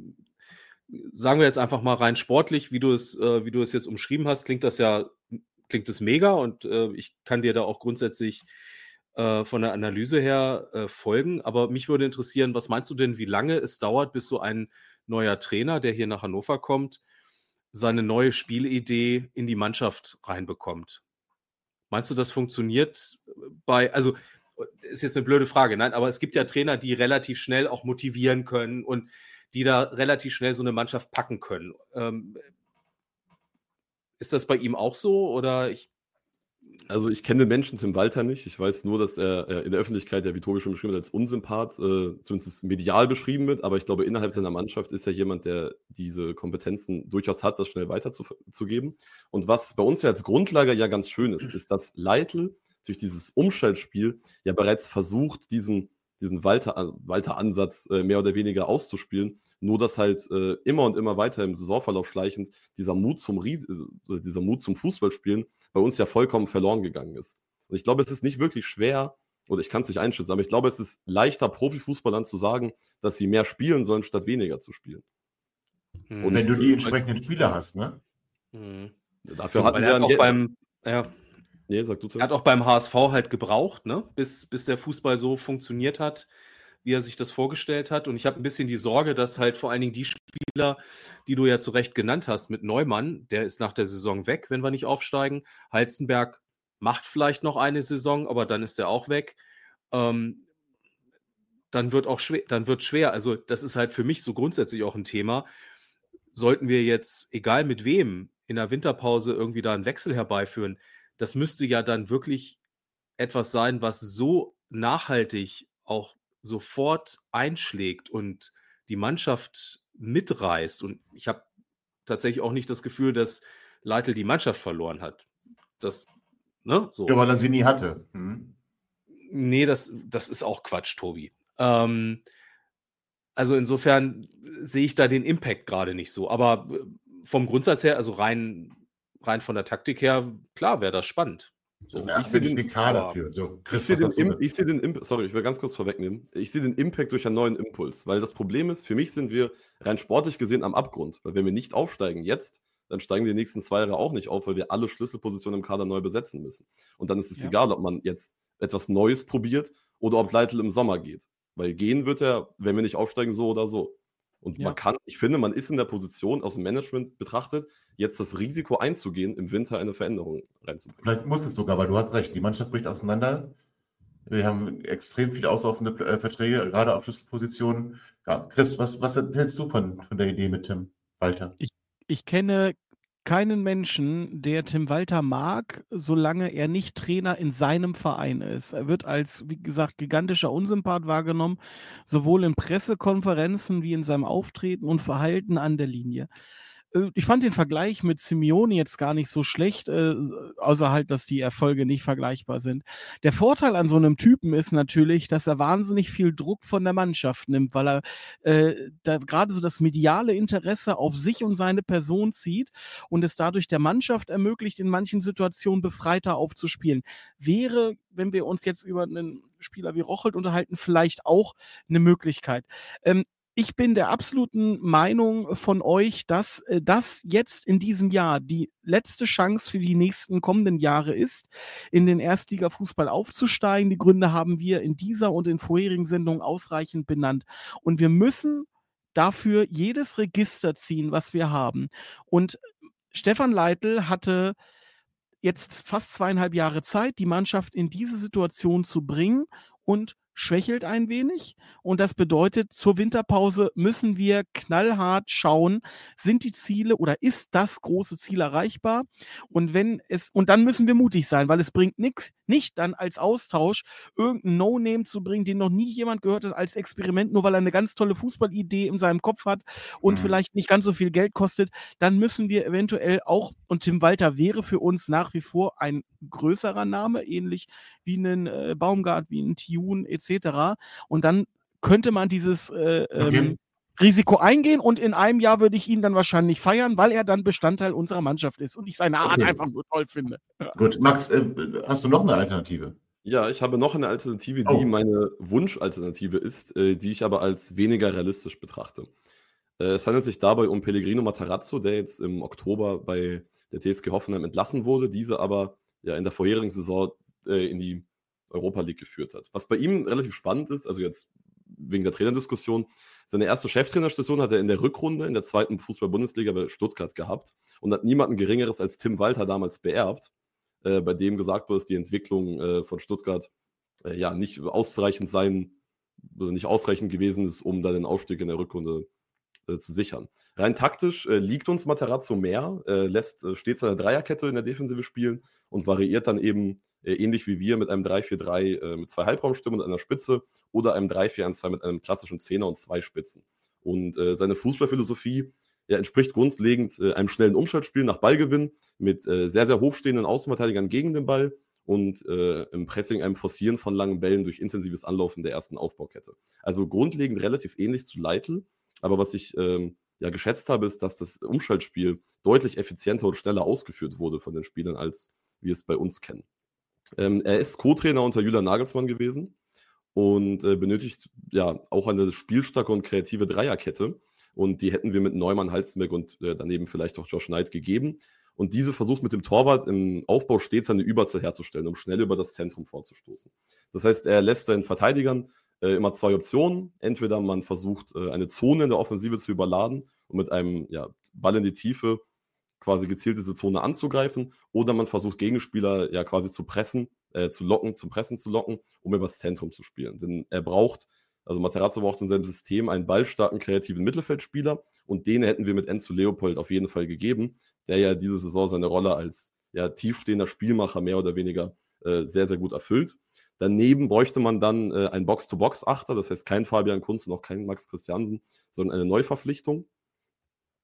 sagen wir jetzt einfach mal rein sportlich, wie du es, äh, wie du es jetzt umschrieben hast, klingt das ja, klingt es mega und äh, ich kann dir da auch grundsätzlich äh, von der Analyse her äh, folgen. Aber mich würde interessieren, was meinst du denn, wie lange es dauert, bis so ein neuer Trainer, der hier nach Hannover kommt, seine neue Spielidee in die Mannschaft reinbekommt? Meinst du, das funktioniert bei, also ist jetzt eine blöde Frage, nein, aber es gibt ja Trainer, die relativ schnell auch motivieren können und die da relativ schnell so eine Mannschaft packen können. Ähm, ist das bei ihm auch so oder ich Also ich kenne den Menschen Tim Walter nicht. Ich weiß nur, dass er äh, in der Öffentlichkeit, ja, wie Tobi schon beschrieben hat, als Unsympath, äh, zumindest medial beschrieben wird. Aber ich glaube, innerhalb seiner Mannschaft ist er jemand, der diese Kompetenzen durchaus hat, das schnell weiterzugeben. Und was bei uns ja als Grundlage ja ganz schön ist, ist, dass Leitl durch dieses Umschaltspiel ja bereits versucht, diesen, diesen Walter, Walter-Ansatz äh, mehr oder weniger auszuspielen. Nur, dass halt äh, immer und immer weiter im Saisonverlauf schleichend dieser Mut zum Ries- äh, dieser Mut zum Fußballspielen bei uns ja vollkommen verloren gegangen ist. Und ich glaube, es ist nicht wirklich schwer, oder ich kann es nicht einschätzen, aber ich glaube, es ist leichter, Profifußballern zu sagen, dass sie mehr spielen sollen, statt weniger zu spielen. Hm. Und wenn du die entsprechenden Spieler hast, ne? Hm. Dafür so, hatten wir er hat auch beim, ja, nee, sag du er hat auch beim H S V halt gebraucht, ne? bis, bis der Fußball so funktioniert hat, wie er sich das vorgestellt hat. Und ich habe ein bisschen die Sorge, dass halt vor allen Dingen die Spieler, die du ja zu Recht genannt hast, mit Neumann, der ist nach der Saison weg, wenn wir nicht aufsteigen. Halstenberg macht vielleicht noch eine Saison, aber dann ist er auch weg. Ähm, dann wird auch schwer, dann wird schwer. Also das ist halt für mich so grundsätzlich auch ein Thema. Sollten wir jetzt, egal mit wem, in der Winterpause irgendwie da einen Wechsel herbeiführen, das müsste ja dann wirklich etwas sein, was so nachhaltig auch sofort einschlägt und die Mannschaft mitreißt. Und ich habe tatsächlich auch nicht das Gefühl, dass Leitl die Mannschaft verloren hat. Das, ne, so. Ja, weil er sie nie hatte. Hm. Nee, das, das ist auch Quatsch, Tobi. Ähm, also insofern sehe ich da den Impact gerade nicht so. Aber vom Grundsatz her, also rein, rein von der Taktik her, klar, wäre das spannend. So, Also ja, ich sehe den, den Kader für. So, ich sehe den, Im, ich seh den Imp- sorry, ich will ganz kurz vorwegnehmen. Ich sehe den Impact durch einen neuen Impuls, weil das Problem ist, für mich sind wir rein sportlich gesehen am Abgrund, weil wenn wir nicht aufsteigen jetzt, dann steigen wir die nächsten zwei Jahre auch nicht auf, weil wir alle Schlüsselpositionen im Kader neu besetzen müssen. Und dann ist es Ja. egal, ob man jetzt etwas Neues probiert oder ob Leitl im Sommer geht. Weil gehen wird er, wenn wir nicht aufsteigen, so oder so. Und Ja. man kann, ich finde, man ist in der Position, aus dem Management betrachtet, jetzt das Risiko einzugehen, im Winter eine Veränderung reinzubringen. Vielleicht muss es sogar, weil du hast recht, die Mannschaft bricht auseinander. Wir haben extrem viele auslaufende äh, Verträge, gerade auf Schlüsselpositionen. Ja, Chris, was, was hältst du von, von der Idee mit Tim Walter? Ich, ich kenne keinen Menschen, der Tim Walter mag, solange er nicht Trainer in seinem Verein ist. Er wird als, wie gesagt, gigantischer Unsympath wahrgenommen, sowohl in Pressekonferenzen wie in seinem Auftreten und Verhalten an der Linie. Ich fand den Vergleich mit Simeone jetzt gar nicht so schlecht, äh, außer halt, dass die Erfolge nicht vergleichbar sind. Der Vorteil an so einem Typen ist natürlich, dass er wahnsinnig viel Druck von der Mannschaft nimmt, weil er äh, da gerade so das mediale Interesse auf sich und seine Person zieht und es dadurch der Mannschaft ermöglicht, in manchen Situationen befreiter aufzuspielen. Wäre, wenn wir uns jetzt über einen Spieler wie Rochelt unterhalten, vielleicht auch eine Möglichkeit. Ähm, Ich bin der absoluten Meinung von euch, dass äh, das jetzt in diesem Jahr die letzte Chance für die nächsten kommenden Jahre ist, in den Erstligafußball aufzusteigen. Die Gründe haben wir in dieser und in vorherigen Sendungen ausreichend benannt. Und wir müssen dafür jedes Register ziehen, was wir haben. Und Stefan Leitl hatte jetzt fast zweieinhalb Jahre Zeit, die Mannschaft in diese Situation zu bringen und schwächelt ein wenig. Und das bedeutet, zur Winterpause müssen wir knallhart schauen, sind die Ziele oder ist das große Ziel erreichbar? Und wenn es, und dann müssen wir mutig sein, weil es bringt nichts, nicht dann als Austausch irgendein No-Name zu bringen, den noch nie jemand gehört hat, als Experiment, nur weil er eine ganz tolle Fußballidee in seinem Kopf hat und mhm. vielleicht nicht ganz so viel Geld kostet. Dann müssen wir eventuell auch, und Tim Walter wäre für uns nach wie vor ein größerer Name, ähnlich wie einen äh, Baumgart, wie einen Tune et cetera. Und dann könnte man dieses äh, okay. ähm, Risiko eingehen und in einem Jahr würde ich ihn dann wahrscheinlich feiern, weil er dann Bestandteil unserer Mannschaft ist und ich seine Art okay. einfach nur toll finde. Ja. Gut, Max, äh, hast du noch eine Alternative? Ja, ich habe noch eine Alternative, die oh. meine Wunschalternative ist, äh, die ich aber als weniger realistisch betrachte. Äh, es handelt sich dabei um Pellegrino Matarazzo, der jetzt im Oktober bei der T S G Hoffenheim entlassen wurde, diese aber ja in der vorherigen Saison äh, in die Europa League geführt hat. Was bei ihm relativ spannend ist, also jetzt wegen der Trainerdiskussion, seine erste Cheftrainerstation hat er in der Rückrunde in der zweiten Fußball-Bundesliga bei Stuttgart gehabt und hat niemanden Geringeres als Tim Walter damals beerbt, äh, bei dem gesagt wurde, dass die Entwicklung äh, von Stuttgart äh, ja nicht ausreichend sein, oder nicht ausreichend gewesen ist, um da den Aufstieg in der Rückrunde äh, zu sichern. Rein taktisch äh, liegt uns Matarazzo mehr, äh, lässt äh, stets eine Dreierkette in der Defensive spielen und variiert dann eben äh, ähnlich wie wir mit einem drei vier drei äh, mit zwei Halbraumstürmen und einer Spitze oder einem drei vier eins zwei mit einem klassischen Zehner und zwei Spitzen. Und äh, seine Fußballphilosophie ja, entspricht grundlegend äh, einem schnellen Umschaltspiel nach Ballgewinn mit äh, sehr, sehr hochstehenden Außenverteidigern gegen den Ball und äh, im Pressing einem Forcieren von langen Bällen durch intensives Anlaufen der ersten Aufbaukette. Also grundlegend relativ ähnlich zu Leitl, aber was ich ähm, ja geschätzt habe, ist, dass das Umschaltspiel deutlich effizienter und schneller ausgeführt wurde von den Spielern, als wir es bei uns kennen. Ähm, er ist Co-Trainer unter Julian Nagelsmann gewesen und äh, benötigt ja auch eine spielstarke und kreative Dreierkette. Und die hätten wir mit Neumann, Halstenberg und äh, daneben vielleicht auch Josh Knight gegeben. Und diese versucht mit dem Torwart im Aufbau stets eine Überzahl herzustellen, um schnell über das Zentrum vorzustoßen. Das heißt, er lässt seinen Verteidigern äh, immer zwei Optionen. Entweder man versucht, äh, eine Zone in der Offensive zu überladen und mit einem ja, Ball in die Tiefe quasi gezielt diese Zone anzugreifen, oder man versucht, Gegenspieler ja quasi zu pressen, äh, zu locken, zum Pressen zu locken, um über das Zentrum zu spielen. Denn er braucht, also Matarazzo braucht in seinem System einen ballstarken, kreativen Mittelfeldspieler und den hätten wir mit Enzo Leopold auf jeden Fall gegeben, der ja diese Saison seine Rolle als ja, tiefstehender Spielmacher mehr oder weniger äh, sehr, sehr gut erfüllt. Daneben bräuchte man dann äh, einen Box-to-Box-Achter, das heißt kein Fabian Kunz und auch kein Max Christiansen, sondern eine Neuverpflichtung.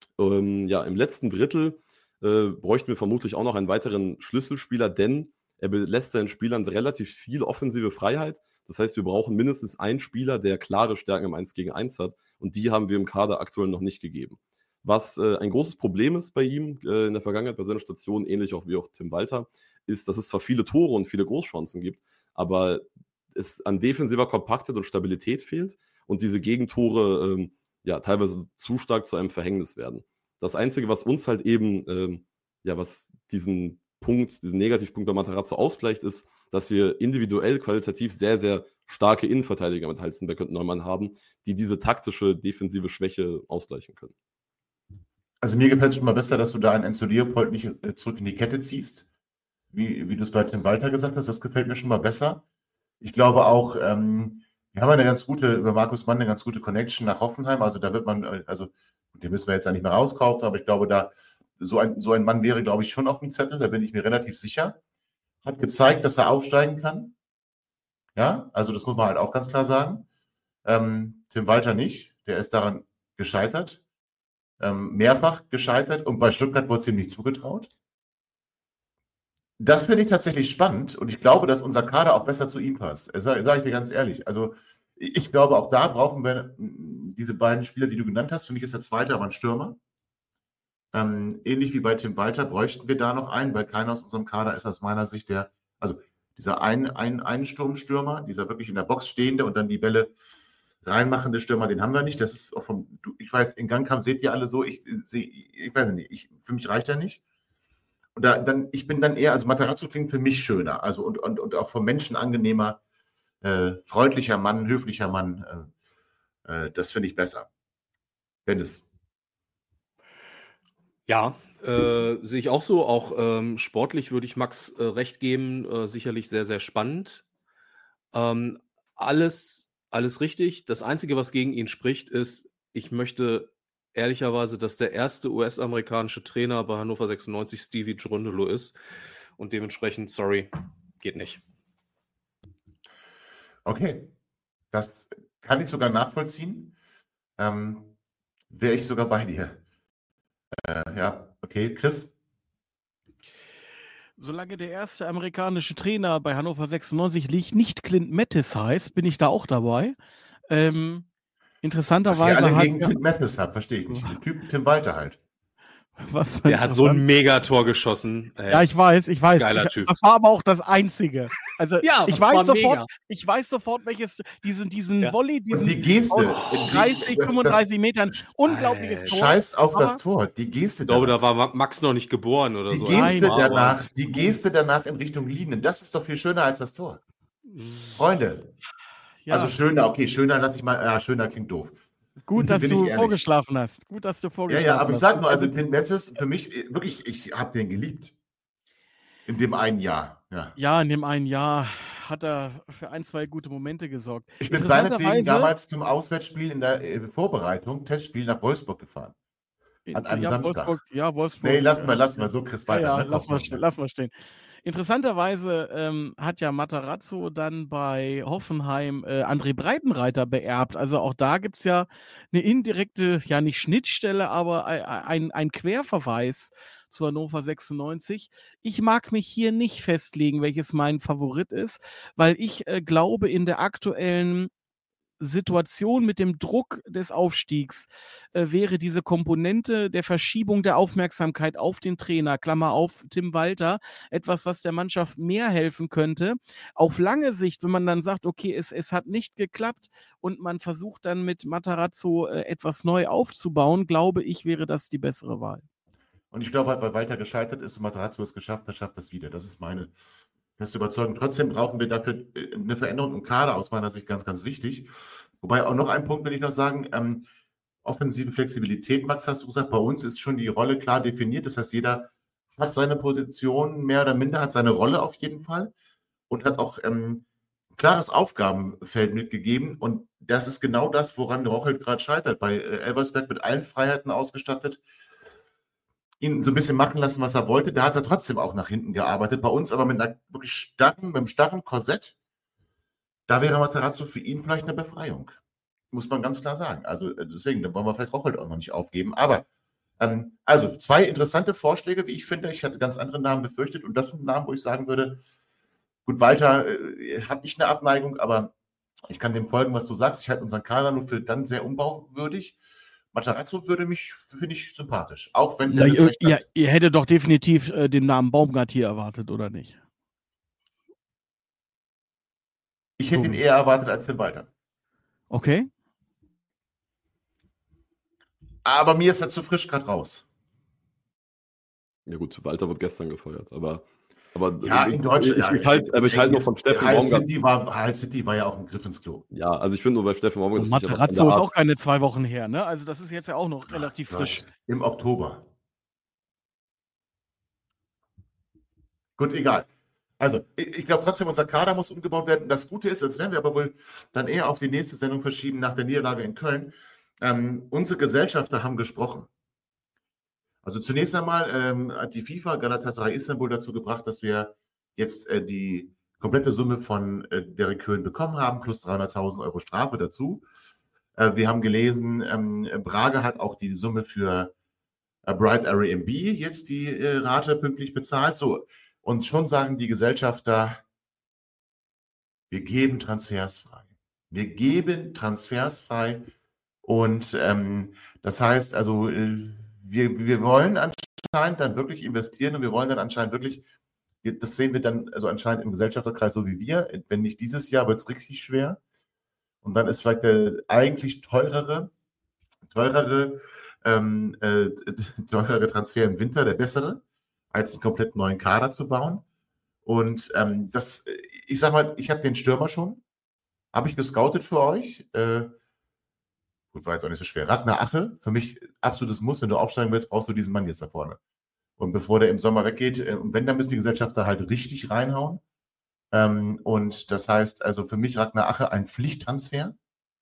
Ähm, ja, im letzten Drittel äh, bräuchten wir vermutlich auch noch einen weiteren Schlüsselspieler, denn er lässt seinen Spielern relativ viel offensive Freiheit. Das heißt, wir brauchen mindestens einen Spieler, der klare Stärken im eins gegen eins hat. Und die haben wir im Kader aktuell noch nicht gegeben. Was äh, ein großes Problem ist bei ihm äh, in der Vergangenheit, bei seiner Station, ähnlich auch wie auch Tim Walter, ist, dass es zwar viele Tore und viele Großchancen gibt, aber es an defensiver Kompaktheit und Stabilität fehlt und diese Gegentore ähm, ja teilweise zu stark zu einem Verhängnis werden. Das Einzige, was uns halt eben, ähm, ja, was diesen Punkt, diesen Negativpunkt bei Matarazzo ausgleicht, ist, dass wir individuell qualitativ sehr, sehr starke Innenverteidiger mit Halstenberg und Neumann haben, die diese taktische, defensive Schwäche ausgleichen können. Also mir gefällt es schon mal besser, dass du da einen Enzo Leopold nicht äh, zurück in die Kette ziehst, wie, wie du es bei Tim Walter gesagt hast. Das gefällt mir schon mal besser. Ich glaube auch, ähm, wir haben eine ganz gute, über Markus Mann eine ganz gute Connection nach Hoffenheim. Also da wird man, also den müssen wir jetzt ja nicht mehr rauskaufen, aber ich glaube, da so ein, so ein Mann wäre, glaube ich, schon auf dem Zettel. Da bin ich mir relativ sicher. Hat gezeigt, dass er aufsteigen kann. Ja, also das muss man halt auch ganz klar sagen. Ähm, Tim Walter nicht. Der ist daran gescheitert. Ähm, mehrfach gescheitert. Und bei Stuttgart wurde es ihm nicht zugetraut. Das finde ich tatsächlich spannend. Und ich glaube, dass unser Kader auch besser zu ihm passt. Sage sag ich dir ganz ehrlich. Also ich glaube, auch da brauchen wir diese beiden Spieler, die du genannt hast. Für mich ist der zweite aber ein Stürmer. Ähm, ähnlich wie bei Tim Walter bräuchten wir da noch einen, weil keiner aus unserem Kader ist aus meiner Sicht der, also dieser ein, ein, ein Sturmstürmer, dieser wirklich in der Box stehende und dann die Bälle reinmachende Stürmer, den haben wir nicht. Das ist auch vom, ich weiß, in Gangkamp seht ihr alle so, ich sehe, ich weiß nicht, ich, für mich reicht er nicht. Und da, dann, ich bin dann eher, also Matarazzo klingt für mich schöner, also und, und, und auch vom Menschen angenehmer, äh, freundlicher Mann, höflicher Mann, äh, äh, das finde ich besser. Dennis. Ja, äh, sehe ich auch so. Auch ähm, sportlich würde ich Max äh, recht geben. Äh, sicherlich sehr, sehr spannend. Ähm, alles, alles richtig. Das Einzige, was gegen ihn spricht, ist, ich möchte ehrlicherweise, dass der erste U S-amerikanische Trainer bei Hannover sechsundneunzig Stevie Cherundolo ist. Und dementsprechend, sorry, geht nicht. Okay, das kann ich sogar nachvollziehen. Ähm, wäre ich sogar bei dir. Äh, ja, okay, Chris? Solange der erste amerikanische Trainer bei Hannover sechsundneunzig liegt, nicht Clint Mattis heißt, bin ich da auch dabei. Ähm, interessanterweise. Was ihr alle hat gegen Clint Mattis habt, verstehe ich nicht. Der Typ Tim Walter halt. Was der hat so ein Megator geschossen. Er ja, ich weiß, ich weiß. Geiler ich, Typ. Das war aber auch das Einzige. Also ja, ich weiß sofort, ich weiß sofort, welches diesen diesen ja. Volley, diesen die Geste, aus dreißig, das, fünfunddreißig das, Metern, unglaubliches Tor. Scheiß auf das Tor, die Geste. Ich glaube, da war Max noch nicht geboren oder die so. Geste Nein, danach, die Geste danach in Richtung Linien, das ist doch viel schöner als das Tor. Freunde. Ja. Also schöner, okay, schöner lass ich mal, ja, schöner klingt doof. Gut, dass du vorgeschlafen hast. Gut, dass du vorgeschlafen hast. Ja, ja, aber ich sag nur, also Clint Mattis, für mich wirklich, ich habe den geliebt. In dem einen Jahr. Ja. ja, in dem einen Jahr hat er für ein, zwei gute Momente gesorgt. Ich bin seinetwegen damals zum Auswärtsspiel in der äh, Vorbereitung, Testspiel nach Wolfsburg gefahren. An einem ja, Samstag. Wolfsburg, ja, Wolfsburg. Nee, lassen wir, lassen wir, so Chris weiter. Ja, ja, ne? lass, mal stehen, lass mal stehen. Interessanterweise ähm, hat ja Matarazzo dann bei Hoffenheim äh, André Breitenreiter beerbt. Also auch da gibt es ja eine indirekte, ja nicht Schnittstelle, aber ein, ein Querverweis zu Hannover sechsundneunzig. Ich mag mich hier nicht festlegen, welches mein Favorit ist, weil ich äh, glaube, in der aktuellen Situation mit dem Druck des Aufstiegs äh, wäre diese Komponente der Verschiebung der Aufmerksamkeit auf den Trainer, Klammer auf Tim Walter, etwas, was der Mannschaft mehr helfen könnte. Auf lange Sicht, wenn man dann sagt, okay, es, es hat nicht geklappt und man versucht dann mit Matarazzo äh, etwas neu aufzubauen, glaube ich, wäre das die bessere Wahl. Und ich glaube halt, weil Walter gescheitert ist und Matarazzo es geschafft hat, schafft das wieder. Das ist meine feste Überzeugung. Trotzdem brauchen wir dafür eine Veränderung im Kader, aus meiner Sicht ganz, ganz wichtig. Wobei auch noch ein Punkt will ich noch sagen, ähm, offensive Flexibilität, Max, hast du gesagt, bei uns ist schon die Rolle klar definiert. Das heißt, jeder hat seine Position mehr oder minder, hat seine Rolle auf jeden Fall und hat auch ähm, ein klares Aufgabenfeld mitgegeben. Und das ist genau das, woran Rochelt gerade scheitert. Bei äh, Elversberg mit allen Freiheiten ausgestattet, ihn so ein bisschen machen lassen, was er wollte. Da hat er trotzdem auch nach hinten gearbeitet. Bei uns aber mit einer wirklich starren, mit einem starren Korsett. Da wäre Matarazzo für ihn vielleicht eine Befreiung. Muss man ganz klar sagen. Also deswegen, da wollen wir vielleicht Rochelt auch noch nicht aufgeben. Aber Ähm, also zwei interessante Vorschläge, wie ich finde. Ich hatte ganz andere Namen befürchtet und das sind Namen, wo ich sagen würde, gut, Walter, äh, habe ich eine Abneigung, aber ich kann dem folgen, was du sagst. Ich halte unseren Kader nur für dann sehr umbauwürdig. Matarazzo würde mich, finde ich, sympathisch. Auch wenn Na, Dennis ihr, recht ihr, hat. ihr hättet doch definitiv äh, den Namen Baumgart hier erwartet, oder nicht? Ich hätte ihn eher erwartet als den Walter. Okay. Aber mir ist er zu frisch gerade raus. Ja gut, Walter wird gestern gefeuert, aber, aber Ja, in Deutschland. Ich, ich, ich halt, aber ich halte nur von Steffen Hull Baumgart. City war, Hull City war ja auch ein Griff ins Klo. Ja, also ich finde nur bei Steffen Baumgart. Und Matarazzo ist auch keine zwei Wochen her, ne? Also das ist jetzt ja auch noch relativ ja, frisch. Im Oktober. Gut, egal. Also, ich, ich glaube trotzdem, unser Kader muss umgebaut werden. Das Gute ist, das werden wir aber wohl dann eher auf die nächste Sendung verschieben nach der Niederlage in Köln. Ähm, unsere Gesellschafter haben gesprochen. Also zunächst einmal ähm, hat die FIFA Galatasaray Istanbul dazu gebracht, dass wir jetzt äh, die komplette Summe von äh, Derek Köhn bekommen haben, plus dreihunderttausend Euro Strafe dazu. Äh, wir haben gelesen, ähm, Braga hat auch die Summe für äh, Bright Airbnb jetzt die äh, Rate pünktlich bezahlt. So, und schon sagen die Gesellschafter, wir geben Transfers frei. Wir geben Transfers frei. Und ähm, das heißt, also äh, wir, wir wollen anscheinend dann wirklich investieren und wir wollen dann anscheinend wirklich, das sehen wir dann also anscheinend im Gesellschafterkreis so wie wir, wenn nicht dieses Jahr, wird es richtig schwer. Und dann ist vielleicht der eigentlich teurere, teurere, ähm, äh, teurere Transfer im Winter der bessere, als einen komplett neuen Kader zu bauen. Und ähm, das, ich sag mal, ich habe den Stürmer schon, habe ich gescoutet für euch. Äh, gut, war jetzt auch nicht so schwer. Ragnar Ache, für mich absolutes Muss. Wenn du aufsteigen willst, brauchst du diesen Mann jetzt da vorne. Und bevor der im Sommer weggeht, äh, und wenn, dann müssen die Gesellschafter halt richtig reinhauen. Ähm, und das heißt, also für mich Ragnar Ache ein Pflichttransfer.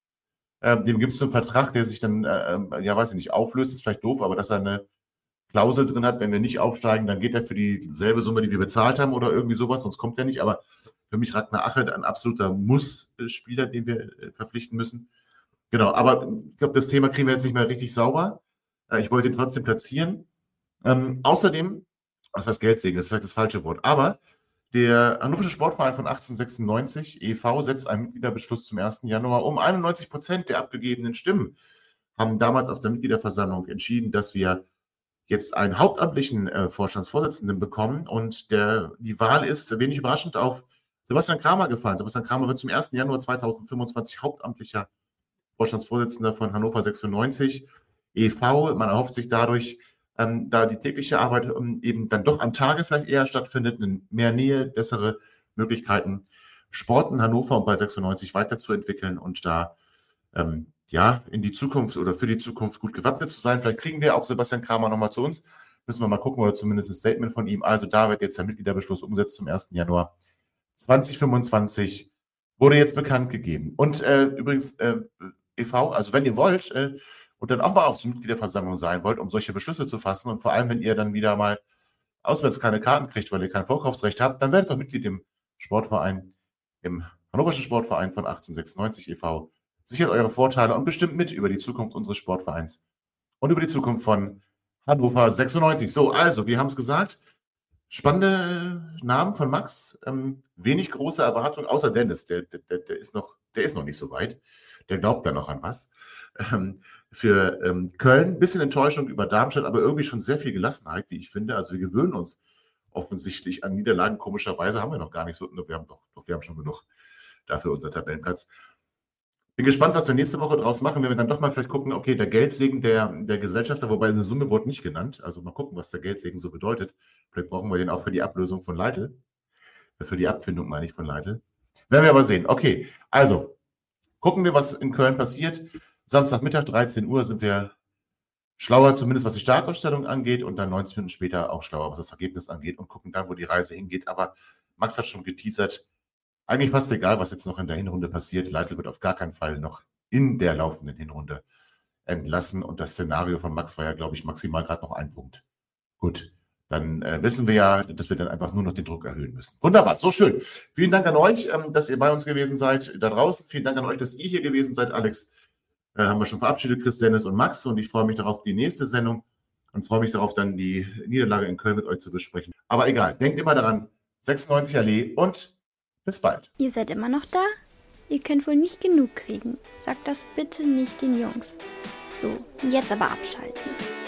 Ähm, dem gibt es einen Vertrag, der sich dann, äh, ja weiß ich nicht, auflöst, ist vielleicht doof, aber dass er eine Klausel drin hat, wenn wir nicht aufsteigen, dann geht er für dieselbe Summe, die wir bezahlt haben oder irgendwie sowas, sonst kommt er nicht. Aber für mich Ragnar Ache ein absoluter Muss-Spieler, den wir äh, verpflichten müssen. Genau, aber ich glaube, das Thema kriegen wir jetzt nicht mehr richtig sauber. Äh, ich wollte ihn trotzdem platzieren. Ähm, außerdem, was heißt Geldsegen, das ist vielleicht das falsche Wort, aber der Hannoversche Sportverein von achtzehnhundertsechsundneunzig e V setzt einen Mitgliederbeschluss zum ersten Januar um. einundneunzig Prozent der abgegebenen Stimmen haben damals auf der Mitgliederversammlung entschieden, dass wir jetzt einen hauptamtlichen äh, Vorstandsvorsitzenden bekommen und der, die Wahl ist wenig überraschend auf Sebastian Kramer gefallen. Sebastian Kramer wird zum ersten Januar zweitausendfünfundzwanzig hauptamtlicher Vorstandsvorsitzender von Hannover sechsundneunzig e V. Man erhofft sich dadurch, ähm, da die tägliche Arbeit ähm, eben dann doch am Tage vielleicht eher stattfindet, in mehr Nähe, bessere Möglichkeiten, Sport in Hannover und bei sechsundneunzig weiterzuentwickeln und da ähm, ja in die Zukunft oder für die Zukunft gut gewappnet zu sein. Vielleicht kriegen wir auch Sebastian Kramer nochmal zu uns. Müssen wir mal gucken oder zumindest ein Statement von ihm. Also da wird jetzt der Mitgliederbeschluss umgesetzt zum ersten Januar zweitausendfünfundzwanzig. Wurde jetzt bekannt gegeben. Und äh, übrigens, äh, e V, also wenn ihr wollt äh, und dann auch mal auf der Mitgliederversammlung sein wollt, um solche Beschlüsse zu fassen und vor allem, wenn ihr dann wieder mal auswärts keine Karten kriegt, weil ihr kein Vorkaufsrecht habt, dann werdet doch Mitglied im Sportverein, im Hannoverschen Sportverein von achtzehnhundertsechsundneunzig e V. Sichert eure Vorteile und bestimmt mit über die Zukunft unseres Sportvereins und über die Zukunft von Hannover sechsundneunzig. So, also, wir haben es gesagt, spannende Namen von Max, ähm, wenig große Erwartungen, außer Dennis, der, der, der, ist noch, der ist noch nicht so weit, der glaubt da noch an was. Ähm, für ähm, Köln, bisschen Enttäuschung über Darmstadt, aber irgendwie schon sehr viel Gelassenheit, wie ich finde. Also wir gewöhnen uns offensichtlich an Niederlagen, komischerweise haben wir noch gar nicht so, wir haben doch, doch wir haben schon genug dafür unser Tabellenplatz. Bin gespannt, was wir nächste Woche draus machen, wenn wir dann doch mal vielleicht gucken, okay, der Geldsegen der, der Gesellschafter, wobei eine Summe wurde nicht genannt, also mal gucken, was der Geldsegen so bedeutet. Vielleicht brauchen wir den auch für die Ablösung von Leitl, für die Abfindung meine ich von Leitl. Werden wir aber sehen. Okay, also gucken wir, was in Köln passiert. Samstagmittag, dreizehn Uhr, sind wir schlauer, zumindest was die Startausstellung angeht und dann neunzig Minuten später auch schlauer, was das Ergebnis angeht und gucken dann, wo die Reise hingeht. Aber Max hat schon geteasert, eigentlich fast egal, was jetzt noch in der Hinrunde passiert. Leitl wird auf gar keinen Fall noch in der laufenden Hinrunde entlassen. Und das Szenario von Max war ja, glaube ich, maximal gerade noch ein Punkt. Gut, dann äh, wissen wir ja, dass wir dann einfach nur noch den Druck erhöhen müssen. Wunderbar, so schön. Vielen Dank an euch, ähm, dass ihr bei uns gewesen seid da draußen. Vielen Dank an euch, dass ihr hier gewesen seid. Alex, äh, haben wir schon verabschiedet, Chris, Dennis und Max. Und ich freue mich darauf, die nächste Sendung und freue mich darauf, dann die Niederlage in Köln mit euch zu besprechen. Aber egal, denkt immer daran, sechsundneunzig Allee und bis bald. Ihr seid immer noch da? Ihr könnt wohl nicht genug kriegen. Sagt das bitte nicht den Jungs. So, jetzt aber abschalten.